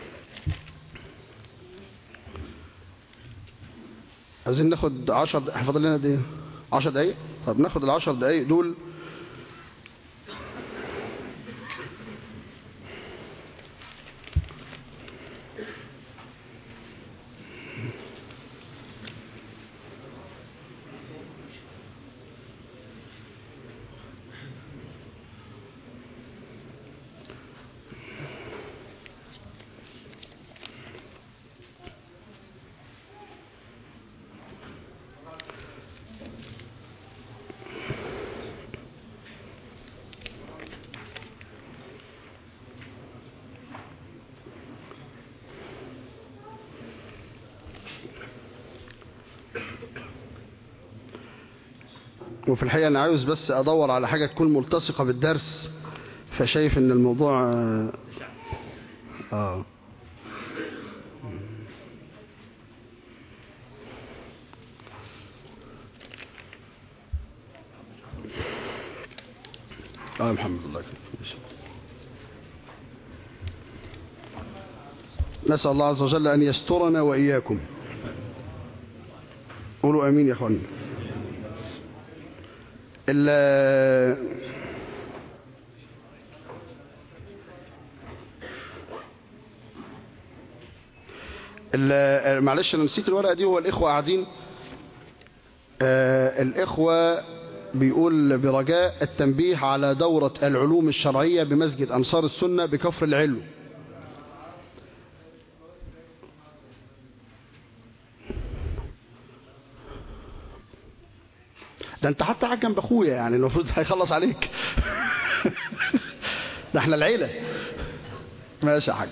عايزين ناخد عشر دقائق، فاضل لنا دي عشر دقائق. طب ناخد العشر دقائق دول وفي الحقيقة أنا عاوز بس أدور على حاجة تكون ملتصقة بالدرس، فشايف إن الموضوع آه, آه. آه الحمد لله. نسأل الله عز وجل أن يسترنا وإياكم. قولوا آمين يا أخواني. ال معلش أنا نسيت الورقة دي. هو الإخوة قاعدين، آه الإخوة بيقول برجاء التنبيه على دورة العلوم الشرعية بمسجد أنصار السنة بكفر العلو. ده انت حتى حكم باخويا، يعني المفروض هيخلص عليك. ده احنا العيلة. ماشي يا حاج.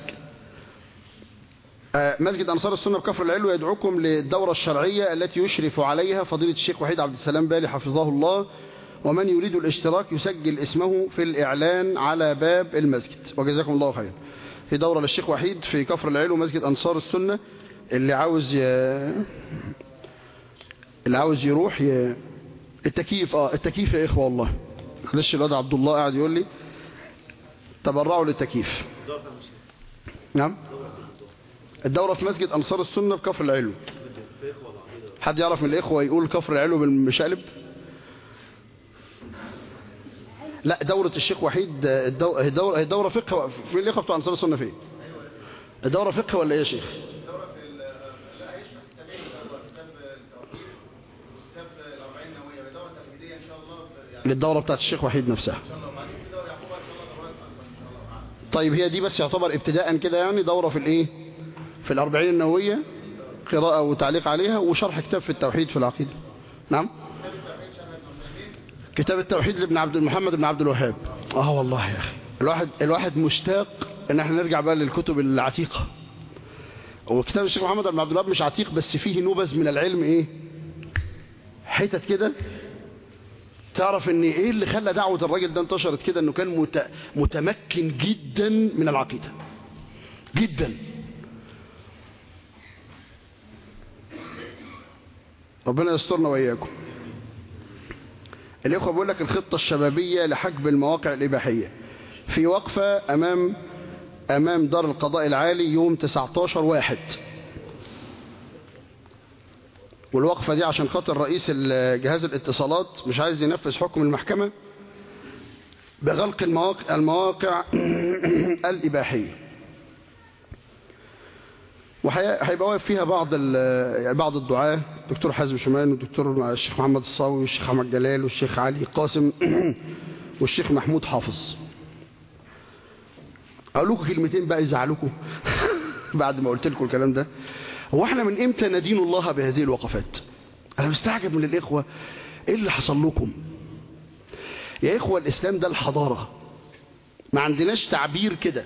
آه مسجد أنصار السنة بكفر العلو يدعوكم للدورة الشرعية التي يشرف عليها فضيلة الشيخ وحيد عبد السلام بالي حفظه الله، ومن يريد الاشتراك يسجل اسمه في الإعلان على باب المسجد. وجزاكم الله خير. في دورة للشيخ وحيد في كفر العلو مسجد أنصار السنة. اللي عاوز ي... اللي عاوز يروح ي... التكييف اه التكييف يا اخوه والله. معلش الواد عبد الله قاعد يقول لي تبرعوا للتكييف. نعم الدورة في مسجد أنصار السنة بكفر العلو. حد يعرف من الإخوة يقول كفر العلو بالمشقلب؟ لا دورة الشيخ وحيد الدورة هي دورة فقه. في الإخوة بتوع أنصار السنة فين؟ الدورة فقه ولا إيه يا شيخ؟ للدورة بتاعت الشيخ وحيد نفسها. طيب هي دي بس يعتبر ابتداء كده، يعني دورة في الايه في الأربعين النووية، قراءة وتعليق عليها وشرح كتاب في التوحيد في العقيدة. نعم كتاب التوحيد لابن عبد محمد بن عبد الوهاب. اه والله يا اخي الواحد الواحد مشتاق ان احنا نرجع بقى للكتب العتيقة. وكتاب الشيخ محمد بن عبد الوهاب مش عتيق بس فيه نبذ من العلم، ايه حتت كده تعرف ان ايه اللي خلى دعوة الراجل ده انتشرت كده، انه كان مت... متمكن جدا من العقيدة جدا. ربنا يسترنا وإياكم. الإخوة بيقول لك الخطة الشبابية لحجب المواقع الإباحية في وقفة أمام أمام دار القضاء العالي يوم تسعتاشر واحد. والوقفة دي عشان خاطر رئيس جهاز الاتصالات مش عايز ينفذ حكم المحكمة بغلق المواقع, المواقع الإباحية. وهيبقى واقف فيها بعض بعض الدعاة، الدكتور حازم شمان والدكتور الشيخ محمد الصاوي والشيخ احمد جلال والشيخ علي قاسم والشيخ محمود حافظ. اقول لكم كلمتين بقى يزعلوكم بعد ما قلت لكم الكلام ده. هو احنا من امتى ندين الله بهذه الوقفات؟ انا مستعجب من الاخوه، ايه اللي حصل لكم يا اخوه؟ الاسلام ده الحضاره، ما عندناش تعبير كده.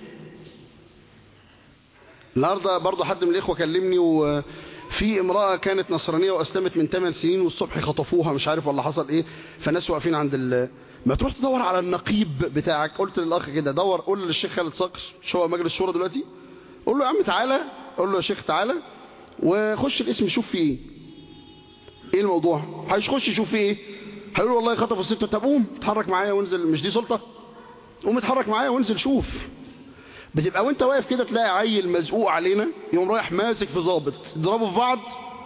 النهارده برضه حد من الاخوه كلمني، وفي امراه كانت نصرانيه واسلمت من ثمان سنين والصبح خطفوها، مش عارف ولا حصل ايه، فالناس واقفين عند ال... ما تروح تدور على النقيب بتاعك. قلت للاخ كده دور، قول للشيخ خالد صقر، مش هو مجلس الشورى دلوقتي، قول له يا عم تعالى، قول له يا شيخ تعالى وخش الاسم شوف فيه ايه. ايه الموضوع؟ هيخش يشوف فيه ايه؟ هيقول والله خطفوا الست. طب قوم اتحرك معايا وانزل، مش دي سلطه؟ قوم اتحرك معايا وانزل شوف. بتبقى وانت واقف كده تلاقي عيل مزقوق علينا يقوم رايح ماسك في ضابط، يضربوا في بعض،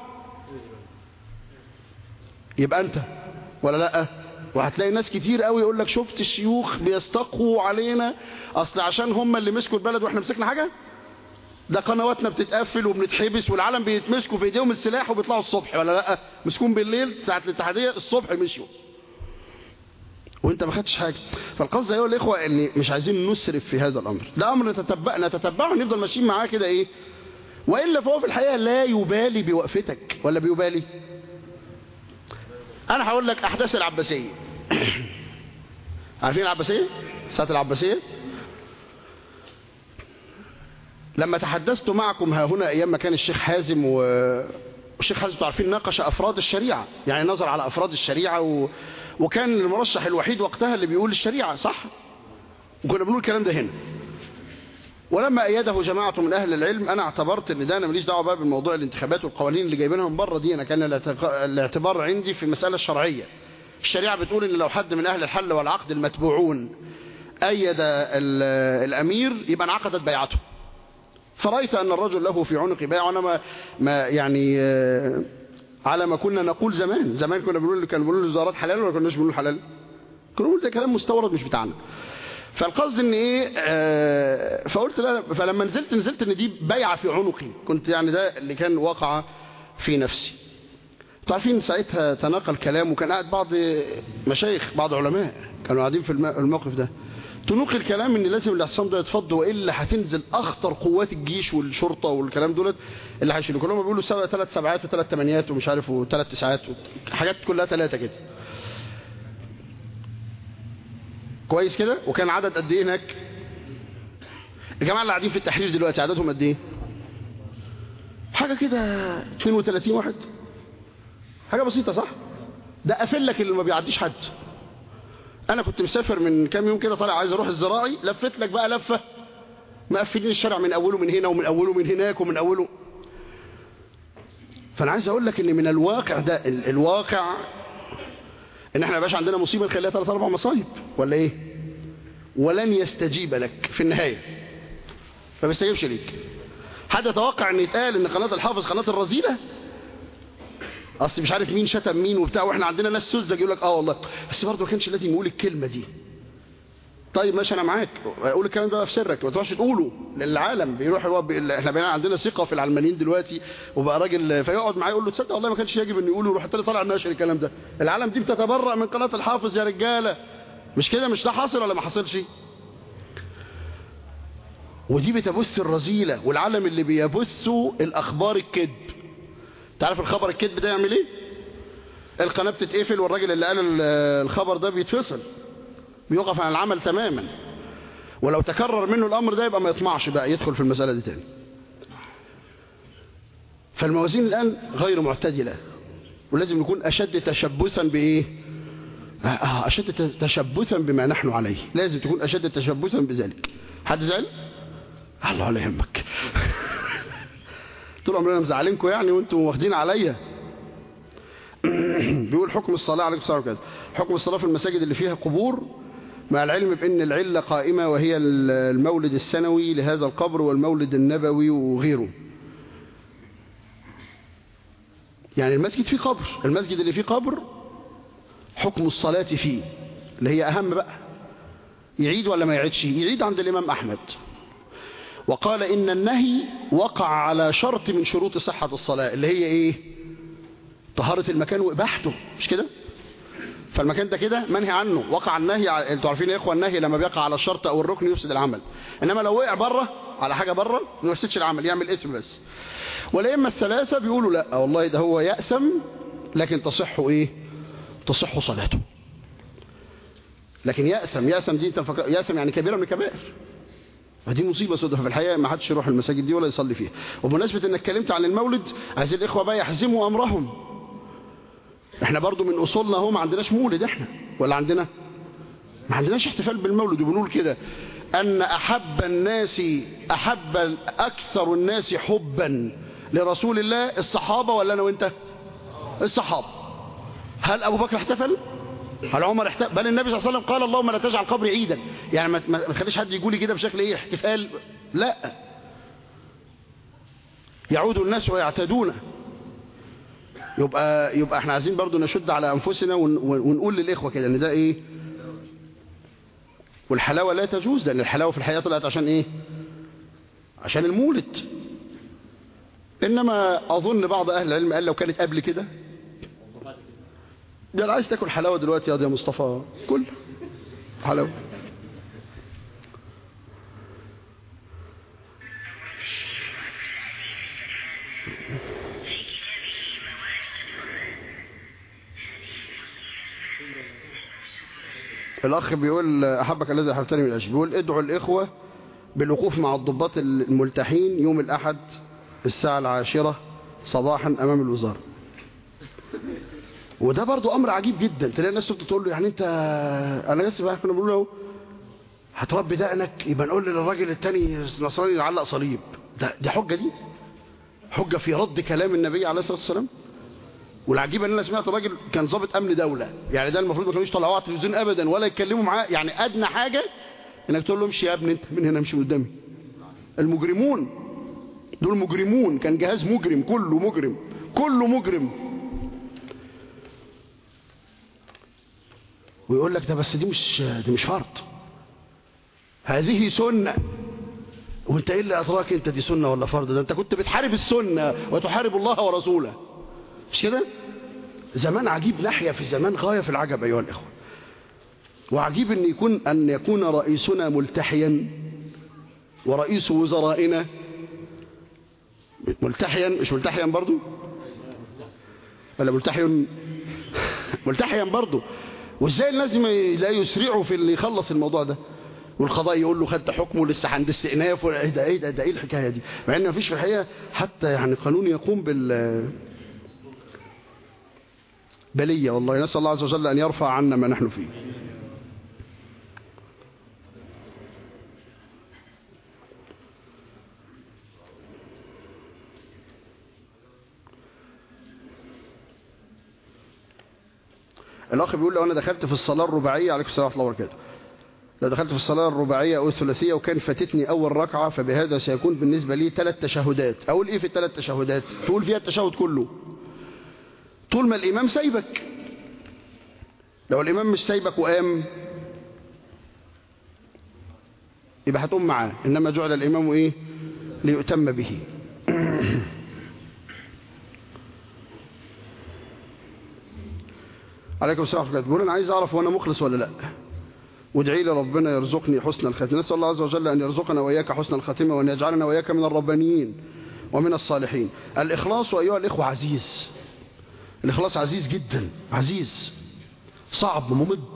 يبقى انت ولا لا؟ وهتلاقي ناس كتير قوي يقول لك شفت الشيوخ بيستقوا علينا اصل عشان هم اللي مسكوا البلد واحنا مسكنا حاجه؟ ده قنواتنا بتتقفل وبنتحبس والعالم بيتمسكوا في ايديهم السلاح وبيطلعوا الصبح ولا لا؟ مسكون بالليل ساعه الاتحاديه، الصبح مشيوا وانت ما خدتش حاجه. فالقصد ايها الاخوه ان مش عايزين نسرف في هذا الامر، ده امر نتتبع نتتبعه ونفضل ماشيين معاه كده ايه، والا فهو في الحقيقه لا يبالي بوقفتك ولا بيبالي. انا هقول لك احداث العباسيه. عارفين العباسيه؟ ساعه العباسيه لما تحدثت معكم ها هنا ايام ما كان الشيخ حازم و... الشيخ حازم تعرفين ناقش افراد الشريعه، يعني نظر على افراد الشريعه و... وكان المرشح الوحيد وقتها اللي بيقول الشريعه صح، وكنا بنقول الكلام ده هنا. ولما ايده جماعه من اهل العلم انا اعتبرت ان ده انا ماليش دعوه بقى بالموضوع الانتخابات والقوانين اللي جايبينها من بره دي، انا كان الاعتبار عندي في المساله الشرعيه. الشريعه بتقول ان لو حد من اهل الحل والعقد المتبوعون ايد الامير يبقى انعقدت بيعته. فرأيت أن الرجل له في عنق بيع، وأنا ما, ما يعني على ما كنا نقول زمان زمان كنا بنقول كانوا بيقولوا الوزارات حلال ولا كناش بنقول حلال؟ كنا بنقول ده كلام مستورد مش بتاعنا. فالقصد ان ايه آه فقلت لا، فلما نزلت نزلت ان دي بيعه في عنقي، كنت يعني ده اللي كان واقع في نفسي. تعرفين ساعتها تناقل كلام، وكان قاعد بعض مشايخ بعض علماء كانوا قاعدين في الموقف ده، تنوق الكلام ان لازم الاعتصام ده يتفض والا هتنزل اخطر قوات الجيش والشرطه والكلام دولت اللي هيشيلوا. كلهم بيقولوا سبع ثلاث سبعات وثلاث ثمانيات ومش عارف وثلاث تسعات حاجات كلها ثلاثه كده. كويس كده. وكان عدد قد ايه هناك؟ الجماعه اللي قاعدين في التحرير دلوقتي عددهم قد ايه؟ حاجه كده اثنين وثلاثين واحد، حاجه بسيطه صح؟ ده قافل لك اللي ما بيعديش حد. انا كنت مسافر من كام يوم كده طالع عايز اروح الزراعي، لفت لك بقى لفه مقفلين الشارع من اوله من هنا ومن اوله من هناك ومن اوله. فانا عايز اقول لك ان من الواقع ده ال الواقع ان احنا مابقاش عندنا مصيبه نخليها ثلاث اربع مصايب ولا ايه؟ ولن يستجيب لك في النهايه، ما بيستجيبش ليك. حد يتوقع ان يتقال ان قناه الحافظ قناه الرذيله؟ اصل مش عارف مين شتم مين وبتاع، واحنا عندنا ناس سذج يقول لك اه والله، بس برضه ما كانش لازم يقول الكلمه دي. طيب ماشي انا معاك، اقول الكلام ده في سرك، ما تروحش تقوله للعالم. بيروح هو بي... احنا بقينا عندنا ثقه في العلمانيين دلوقتي، وبقى راجل فيقعد معاه يقول له تصدق والله ما كانش يجب ان يقوله، يروح التاني طالع ناشر الكلام ده. العالم دي بتتبرأ من قناه الحافظ يا رجاله، مش كده؟ مش ده حاصل ولا ما حصلش؟ ودي بتبث الرذيله، والعالم اللي بيبثوا الاخبار الكذب. تعرف الخبر الكذب ده يعمل ايه؟ القناه بتتقفل والراجل اللي قال الخبر ده بيتفصل، بيوقف عن العمل تماما. ولو تكرر منه الامر ده يبقى ما يطمعش بقى يدخل في المساله دي تاني. فالموازين الان غير معتدله، ولازم نكون اشد تشبثا بايه؟ اه اشد تشبثا بما نحن عليه، لازم تكون اشد تشبثا بذلك. حد زعل؟ الله لا يهمك. طول عمرنا مزعلينكم يعني وانتم واخدين عليا. بيقول حكم الصلاه عليكم الصلاه وكذا، حكم الصلاه في المساجد اللي فيها قبور، مع العلم بأن العلة قائمة وهي المولد السنوي لهذا القبر والمولد النبوي وغيره. يعني المسجد فيه قبر، المسجد اللي فيه قبر حكم الصلاة فيه اللي هي أهم بقى، يعيد ولا ما يعيدش؟ يعيد عند الإمام أحمد. وقال إن النهي وقع على شرط من شروط صحة الصلاة اللي هي إيه؟ طهارة المكان وإباحته، مش كده؟ فالمكان ده كده منهي عنه، وقع النهي. انتوا عارفين يا اخوه النهي لما بيقع على الشرط او الركن يفسد العمل، انما لو وقع بره على حاجه بره ما يفسدش العمل، يعمل اسم بس. والائمه الثلاثه بيقولوا لا والله ده هو يأسم لكن تصح ايه؟ تصح صلاته. لكن يأسم يأسم دي تفك... يأسم يعني كبيره من الكبائر، فدي مصيبه سودة. في الحقيقه ما حدش يروح المساجد دي ولا يصلي فيها. وبمناسبه انك اتكلمت عن المولد، عايز الاخوه بقى يحزموا امرهم. احنا برضو من اصولنا هو ما عندناش مولد، احنا ولا عندنا؟ ما عندناش احتفال بالمولد. وبنقول كده ان احب الناس احب اكثر الناس حبا لرسول الله الصحابه ولا انا وانت؟ الصحابه. هل ابو بكر احتفل؟ هل عمر احتفل؟ بل النبي صلى الله عليه وسلم قال اللهم لا تجعل قبري عيدا، يعني ما تخليش حد يقول لي كده بشكل ايه احتفال، لا، يعود الناس ويعتدون. يبقى يبقى احنا عايزين برضو نشد على انفسنا ونقول للاخوه كده ان ده ايه. والحلاوه لا تجوز، لان الحلاوه في الحقيقه طلعت عشان ايه؟ عشان المولد. انما اظن بعض اهل العلم قال لو كانت قبل كده، ده انا عايز تاكل حلاوه دلوقتي يا مصطفى، كل حلاوه. الأخ بيقول أحبك الذي أحببتني من أجل، بيقول ادعوا الإخوة بالوقوف مع الضباط الملتحين يوم الأحد الساعة العاشرة صباحا أمام الوزارة. وده برضو أمر عجيب جدا. تلاقي الناس بتقول له يعني أنت، أنا لسه بقى كنا بنقول له هتربي دقنك يبقى نقول للراجل التاني نصراني يعلق صليب. ده دي حجة، دي حجة في رد كلام النبي عليه الصلاة والسلام. والعجيب ان انا سمعت راجل كان ضابط امن دوله، يعني ده المفروض ما كانوش يطلعوه على التلفزيون ابدا ولا يتكلموا معاه، يعني ادنى حاجه انك تقول له امشي يا ابني انت من هنا، امشي من قدامي. المجرمون دول مجرمون، كان جهاز مجرم، كله مجرم، كله مجرم. ويقول لك ده بس دي مش دي مش فرض، هذه سنه. وانت ايه اللي ادراك انت دي سنه ولا فرض؟ ده انت كنت بتحارب السنه وتحارب الله ورسوله، مش كده؟ زمان عجيب، نحيا في زمان غاية في العجب أيها الإخوة. وعجيب أن يكون أن يكون رئيسنا ملتحيا ورئيس وزرائنا ملتحيا، مش ملتحيا برضو ولا ملتحي ملتحيا برضو. وإزاي الناس لا يسرعوا في اللي يخلص الموضوع ده، والقضاء يقول له خدت حكمه لسه عند استئناف. ايه ده ايه ده ده ايه الحكايه دي؟ مع ان مفيش في الحقيقه حتى يعني قانون يقوم بال بلية. والله نسأل الله عز وجل أن يرفع عنا ما نحن فيه. الأخ بيقول لو أنا دخلت في الصلاة الرباعية، عليكم السلام ورحمة الله وبركاته، لو دخلت في الصلاة الرباعية أو الثلاثية وكان فاتتني أول ركعة، فبهذا سيكون بالنسبة لي ثلاث تشهدات. أقول إيه في الثلاث تشهدات؟ تقول فيها التشهد كله طول ما الإمام سايبك. لو الإمام مش سايبك وقام يبقى هتقوم معاه، إنما جعل الإمام إيه؟ ليؤتم به. عليكم السلام ورحمة الله. بقول أنا عايز أعرف وأنا مخلص ولا لأ، وادعي لي ربنا يرزقني حسن الخاتمة. نسأل الله عز وجل أن يرزقنا وإياك حسن الخاتمة، وأن يجعلنا وإياك من الربانيين ومن الصالحين. الإخلاص أيها الإخوة عزيز، الإخلاص عزيز جدا، عزيز صعب ممد.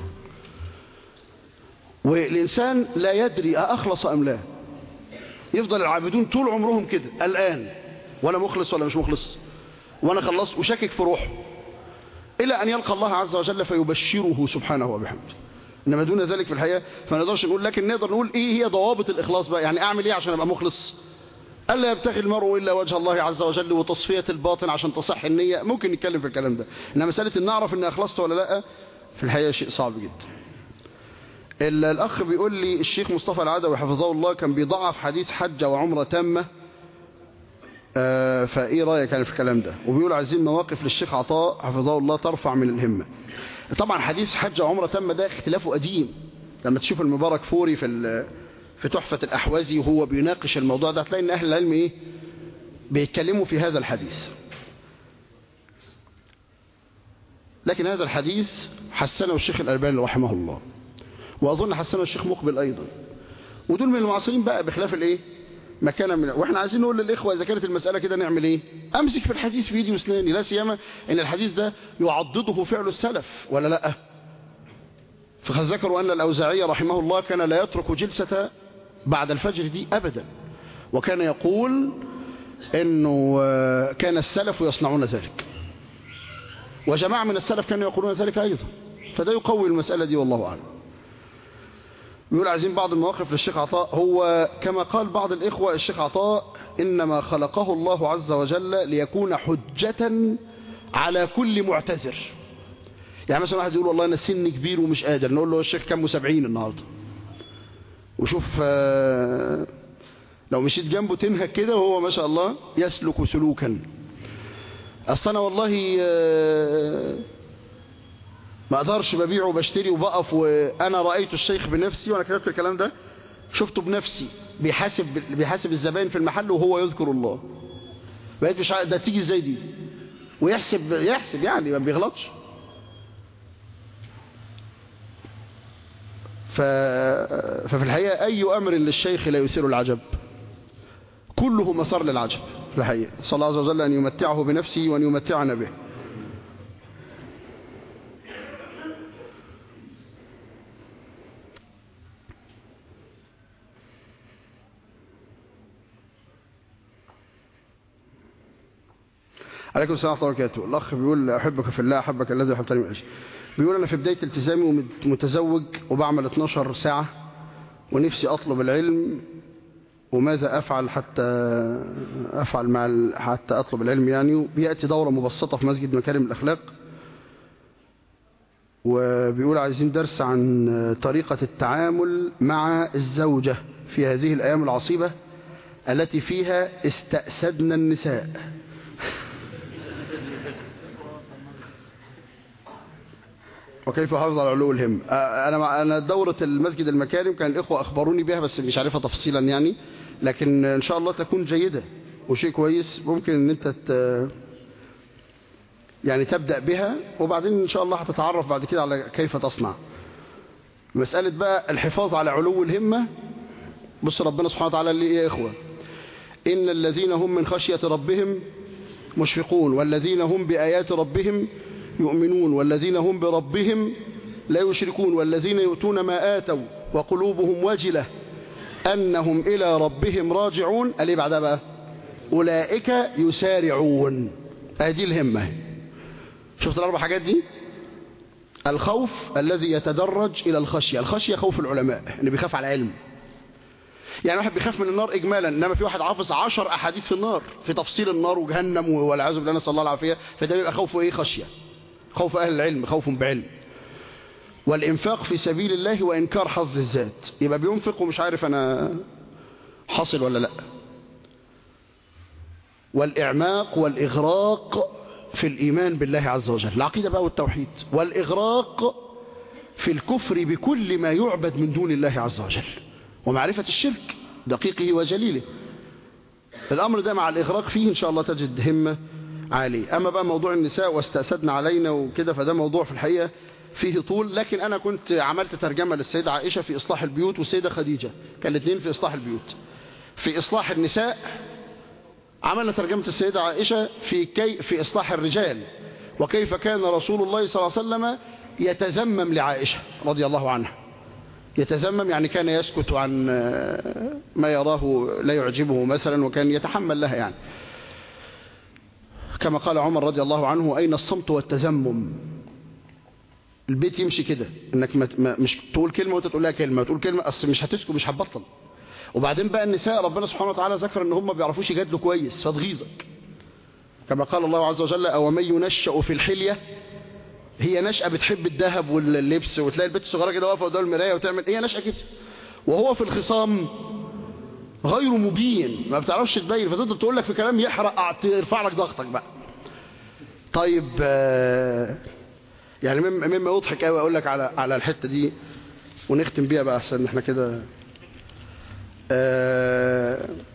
والإنسان لا يدري أخلص أم لا. يفضل العابدون طول عمرهم كده الآن ولا مخلص ولا مش مخلص، وأنا خلصت وشاكك في روحه، إلى أن يلقى الله عز وجل فيبشره سبحانه وبحمده. إنما دون ذلك في الحياة فما نقدرش نقول. لكن نقدر نقول إيه هي ضوابط الإخلاص بقى، يعني أعمل إيه عشان أبقى مخلص؟ ألا يبتغي المرء إلا وجه الله عز وجل، وتصفية الباطن عشان تصح النية. ممكن نتكلم في الكلام ده، إنما مسألة إن نعرف إن أخلصت ولا لا في الحقيقة شيء صعب جدا. الأخ بيقول لي الشيخ مصطفى العدوي حفظه الله كان بيضعف حديث حجة وعمرة تامة، آه فإيه رأيك يعني في الكلام ده؟ وبيقول عايزين مواقف للشيخ عطاء حفظه الله ترفع من الهمة. طبعا حديث حجة وعمرة تامة ده اختلافه قديم. لما تشوف المبارك فوري في في تحفة الأحوازي وهو بيناقش الموضوع ده، هتلاقي إن أهل العلم إيه بيتكلموا في هذا الحديث. لكن هذا الحديث حسنه الشيخ الألباني رحمه الله، وأظن حسنه الشيخ مقبل أيضا، ودول من المعاصرين بقى بخلاف الايه ما كان من. واحنا عايزين نقول للإخوة إذا كانت المسألة كده نعمل ايه؟ أمسك في الحديث في ايدي واسناني، لا سيما إن الحديث ده يعضده فعل السلف ولا لا. فذكروا أن الأوزاعي رحمه الله كان لا يترك جلسة بعد الفجر دي أبدا، وكان يقول إنه كان السلف يصنعون ذلك، وجماعة من السلف كانوا يقولون ذلك أيضا، فده يقوي المسألة دي والله أعلم. يقول عايزين بعض المواقف للشيخ عطاء. هو كما قال بعض الإخوة الشيخ عطاء إنما خلقه الله عز وجل ليكون حجة على كل معتذر. يعني مثلا واحد يقول والله أنا سني كبير ومش قادر، نقول له الشيخ كم سبعين النهاردة، وشوف لو مشيت جنبه تنهك كده وهو ما شاء الله يسلك سلوكا. أصل أنا والله ما أقدرش ببيع وبشتري وبقف، وأنا رأيت الشيخ بنفسي وأنا كتبت الكلام ده، شفته بنفسي بيحاسب بيحاسب الزبائن في المحل وهو يذكر الله. بقيت مش عارف ده تيجي ازاي دي، ويحسب يحسب يعني ما بيغلطش. ف... ففي الحقيقة أي أمر للشيخ لا يثير العجب، كله مثار للعجب في الحقيقة. صلى الله عز وجل أن يمتعه بنفسه وأن يمتعنا به. عليكم السلام ورحمة الله وبركاته. الأخ بيقول أحبك في الله أحبك الذي أحبتني من أجله. بيقول أنا في بداية التزامي ومتزوج وبعمل اتناشر ساعة ونفسي أطلب العلم، وماذا أفعل حتى أفعل مع حتى أطلب العلم يعني. بيأتي دورة مبسطة في مسجد مكارم الأخلاق، وبيقول عايزين درس عن طريقة التعامل مع الزوجة في هذه الأيام العصيبة التي فيها استأسدنا النساء. وكيف حافظ على علو الهم. أنا أنا دورة المسجد المكارم كان الإخوة أخبروني بها بس مش عارفها تفصيلا يعني، لكن إن شاء الله تكون جيدة وشيء كويس، ممكن إن أنت ت... يعني تبدأ بها، وبعدين إن شاء الله هتتعرف بعد كده على كيف تصنع. مسألة بقى الحفاظ على علو الهمة. بص ربنا سبحانه وتعالى اللي إيه يا إخوة، إن الذين هم من خشية ربهم مشفقون والذين هم بآيات ربهم يؤمنون والذين هم بربهم لا يشركون والذين يؤتون ما آتوا وقلوبهم وجلة أنهم إلى ربهم راجعون. اللي بعدها بقى أولئك يسارعون. هذه الهمة. شفت الأربع حاجات دي؟ الخوف الذي يتدرج إلى الخشية. الخشية خوف العلماء اللي بيخاف على علم، يعني واحد بيخاف من النار إجمالا، إنما في واحد حافظ عشر أحاديث في النار في تفصيل النار وجهنم والعياذ بالله نسأل الله العافية، فده بيبقى خوفه إيه؟ خشية. خوف أهل العلم خوف بعلم. والإنفاق في سبيل الله وإنكار حظ الذات، يبقى بينفق ومش عارف أنا حصل ولا لا. والإعماق والإغراق في الإيمان بالله عز وجل، العقيدة بقى والتوحيد. والإغراق في الكفر بكل ما يعبد من دون الله عز وجل، ومعرفة الشرك دقيقه وجليله. الأمر ده مع الإغراق فيه إن شاء الله تجد همة عالية. أما بقى موضوع النساء واستأسدنا علينا وكده، فده موضوع في الحقيقة فيه طول، لكن أنا كنت عملت ترجمة للسيدة عائشة في إصلاح البيوت والسيدة خديجة، كان الاثنين في إصلاح البيوت. في إصلاح النساء عملنا ترجمة السيدة عائشة في, كي في إصلاح الرجال، وكيف كان رسول الله صلى الله عليه وسلم يتذمم لعائشة رضي الله عنها. يتذمم يعني كان يسكت عن ما يراه لا يعجبه مثلا، وكان يتحمل لها يعني. كما قال عمر رضي الله عنه أين الصمت والتذمم. البيت يمشي كده، انك ما مش تقول كلمة وانت تقول لها كلمة، تقول كلمة اصل مش هتسكت مش هتبطل. وبعدين بقى النساء ربنا سبحانه وتعالى ذكر ان هم ما بيعرفوش يجادلوا كويس فتغيظك، كما قال الله عز وجل أو من ينشأ في الحلية. هي نشأة بتحب الذهب واللبس، وتلاقي البنت الصغيرة كده واقفة قدام المراية وتعمل، هي نشأة كده. وهو في الخصام غير مبين، ما بتعرفش تبين، فتقدر تقول لك في كلام يحرق يرفع لك ضغطك بقى. طيب يعني مما يضحك قوي اقول لك على على الحته دي ونختم بيها بقى احسن. احنا كده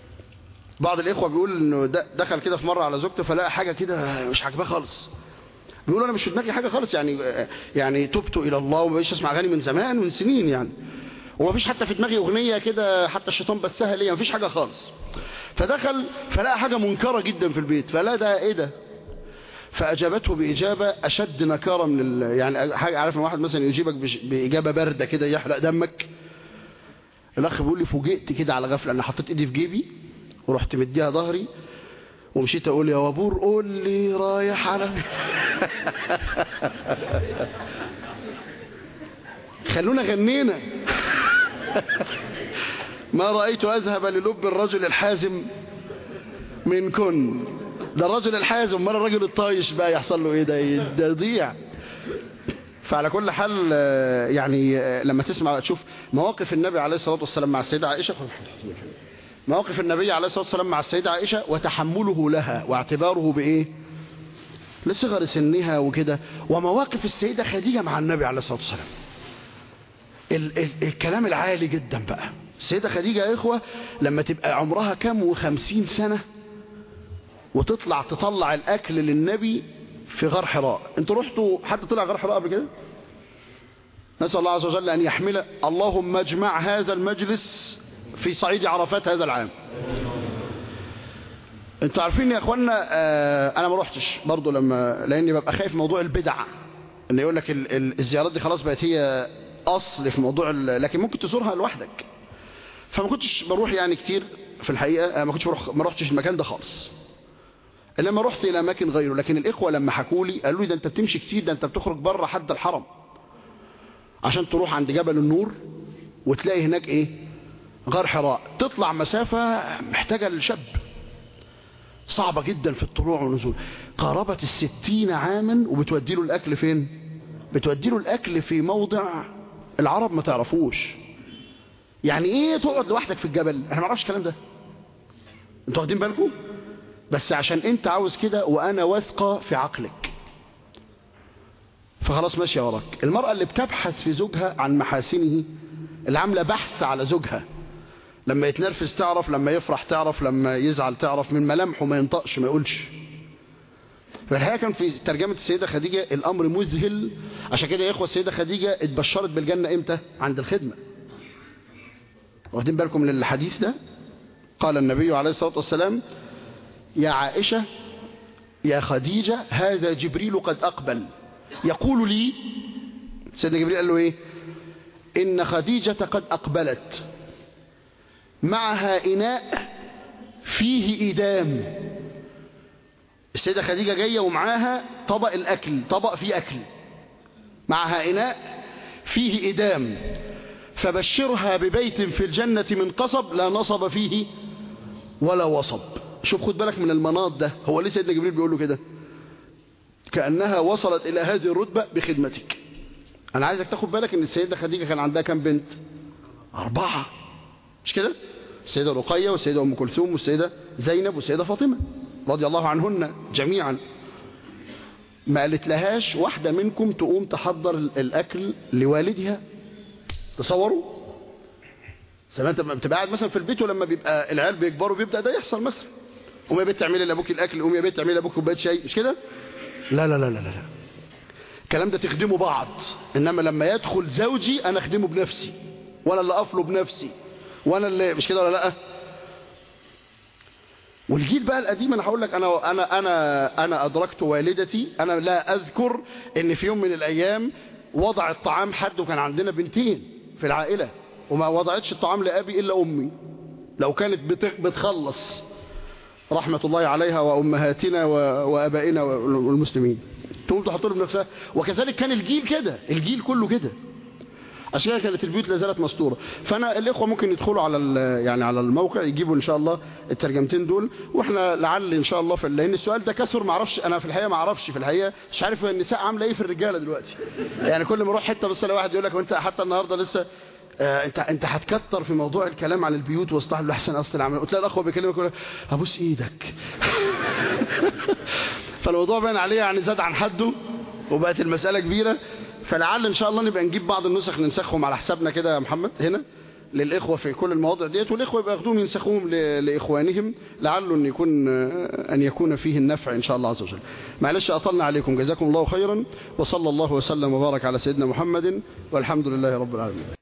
بعض الاخوه بيقول انه دخل كده في مره على زوجته فلقى حاجه كده مش عاجباه خالص، بيقولوا انا مش في دماغي حاجه خالص، يعني يعني تبت الى الله وما بقيتش اسمع اغاني من زمان من سنين يعني، وما فيش حتى في دماغي اغنيه كده حتى الشيطان بسها ليا، ما فيش حاجه خالص. فدخل فلقى حاجه منكره جدا في البيت، فلا ده ايه ده؟ فاجابته باجابه اشد نكاره من ال... يعني حاجه، عارف لما واحد مثلا يجيبك باجابه بارده كده يحرق دمك. الاخ بيقول لي فوجئت كده على غفله، انا حطيت ايدي في جيبي ورحت مديها ظهري ومشيت اقول يا وابور قول لي رايح على خلونا غنينا. ما رأيت أذهب للب الرجل الحازم منكن. ده الرجل الحازم، مرة الرجل الطايش بقى يحصل له ايه؟ ده ده يضيع. فعلى كل حال يعني لما تسمع تشوف مواقف النبي عليه الصلاة والسلام مع السيدة عائشة، مواقف النبي عليه الصلاة والسلام مع السيدة عائشة وتحمله لها واعتباره بإيه؟ لصغر سنها وكده، ومواقف السيدة خديجة مع النبي عليه الصلاة والسلام. ال ال الكلام العالي جدا بقى. السيدة خديجة يا إخوة لما تبقى عمرها كام وخمسين سنة وتطلع تطلع الأكل للنبي في غار حراء. انتوا رحتوا حد طلع غار حراء قبل كده؟ نسأل الله عز وجل أن يحمل. اللهم اجمع هذا المجلس في صعيد عرفات هذا العام. انتوا عارفين يا اخوانا آه انا ما روحتش برضو، لما لاني ببقى خايف موضوع البدع، ان يقول لك ال ال الزيارات دي خلاص بقت هي اصل في موضوع، لكن ممكن تزورها لوحدك. فما كنتش بروح يعني كتير في الحقيقه، ما كنتش بروح، ما روحتش المكان ده خالص، انما رحت الى اماكن غيره. لكن الاخوه لما حكوا لي قالوا لي ده انت بتمشي كتير، ده انت بتخرج بره حد الحرم عشان تروح عند جبل النور وتلاقي هناك ايه؟ غار حراء. تطلع مسافه محتاجه للشاب، صعبة جدا في الطلوع والنزول. قاربة الستين عاما وبتودي له الأكل فين؟ بتودي له الأكل في موضع العرب ما تعرفوش. يعني إيه تقعد لوحدك في الجبل؟ احنا ما نعرفش الكلام ده. انتوا واخدين بالكم؟ بس عشان انت عاوز كده وأنا واثقة في عقلك، فخلاص ماشية وراك. المرأة اللي بتبحث في زوجها عن محاسنه، اللي عاملة بحث على زوجها، لما يتنرفز تعرف، لما يفرح تعرف، لما يزعل تعرف، من ملامحه ما ينطقش ما يقولش. فالحقيقة كان في ترجمة السيدة خديجة الأمر مذهل. عشان كده يا إخوة السيدة خديجة اتبشرت بالجنة إمتى؟ عند الخدمة. واخدين بالكم من الحديث ده؟ قال النبي عليه الصلاة والسلام يا عائشة يا خديجة هذا جبريل قد أقبل يقول لي. سيدنا جبريل قال له إيه؟ إن خديجة قد أقبلت معها إناء فيه إدام. السيدة خديجة جاية ومعاها طبق الأكل، طبق فيه أكل، معها إناء فيه إدام، فبشرها ببيت في الجنة من قصب لا نصب فيه ولا وصب. شوف خد بالك من المناط ده. هو ليه سيدنا جبريل بيقول له كده؟ كأنها وصلت إلى هذه الرتبة بخدمتك. أنا عايزك تاخد بالك إن السيدة خديجة كان عندها كم بنت؟ أربعة، مش كده؟ السيدة رقية والسيدة أم كلثوم والسيدة زينب والسيدة فاطمة رضي الله عنهن جميعا. ما قالت لهاش واحدة منكم تقوم تحضر الأكل لوالدها؟ تصوروا زمان انت بتبقى قاعد مثلا في البيت، ولما بيبقى العيال بيكبروا بيبدأ ده يحصل مثلا، قوم يا بنت تعملي لابوك الأكل، قوم يا بنت تعملي لابوك كوبايه شاي، مش كده؟ لا لا لا لا لا الكلام ده تخدموا بعض. إنما لما يدخل زوجي أنا أخدمه بنفسي، وأنا اللي أفله بنفسي، وانا اللي مش كده ولا لا؟ والجيل بقى القديم انا هقول لك، انا انا انا انا ادركت والدتي. انا لا اذكر ان في يوم من الايام وضع الطعام حد، وكان عندنا بنتين في العائله وما وضعتش الطعام لابي الا امي، لو كانت بتخلص رحمه الله عليها وامهاتنا وابائنا والمسلمين تقوم تحط له بنفسها. وكذلك كان الجيل كده، الجيل كله كده. عشان كده كانت البيوت لا زالت مستوره. فانا الاخوه ممكن يدخلوا على يعني على الموقع يجيبوا ان شاء الله الترجمتين دول، واحنا لعل ان شاء الله في، لان السؤال ده كثر ما اعرفش انا في الحقيقه، ما اعرفش في الحقيقه، مش عارف النساء عامله ايه في الرجاله دلوقتي. يعني كل ما اروح حته بس الاقي واحد يقول لك وانت حتى النهارده لسه آه انت انت هتكتر في موضوع الكلام عن البيوت واصلاح الاحسن اصل العمل. وتلاقي الاخوه بيكلمك يقول لك ابوس ايدك. فالموضوع باين عليه يعني زاد عن حده وبقت المساله كبيره. فلعل ان شاء الله نبقى نجيب بعض النسخ ننسخهم على حسابنا كده يا محمد هنا، للإخوة في كل المواضع ديت، والإخوة بياخدوهم ينسخوهم لإخوانهم لعله أن يكون أن يكون فيه النفع إن شاء الله عز وجل. معلش أطلنا عليكم، جزاكم الله خيرا، وصلى الله وسلم وبارك على سيدنا محمد، والحمد لله رب العالمين.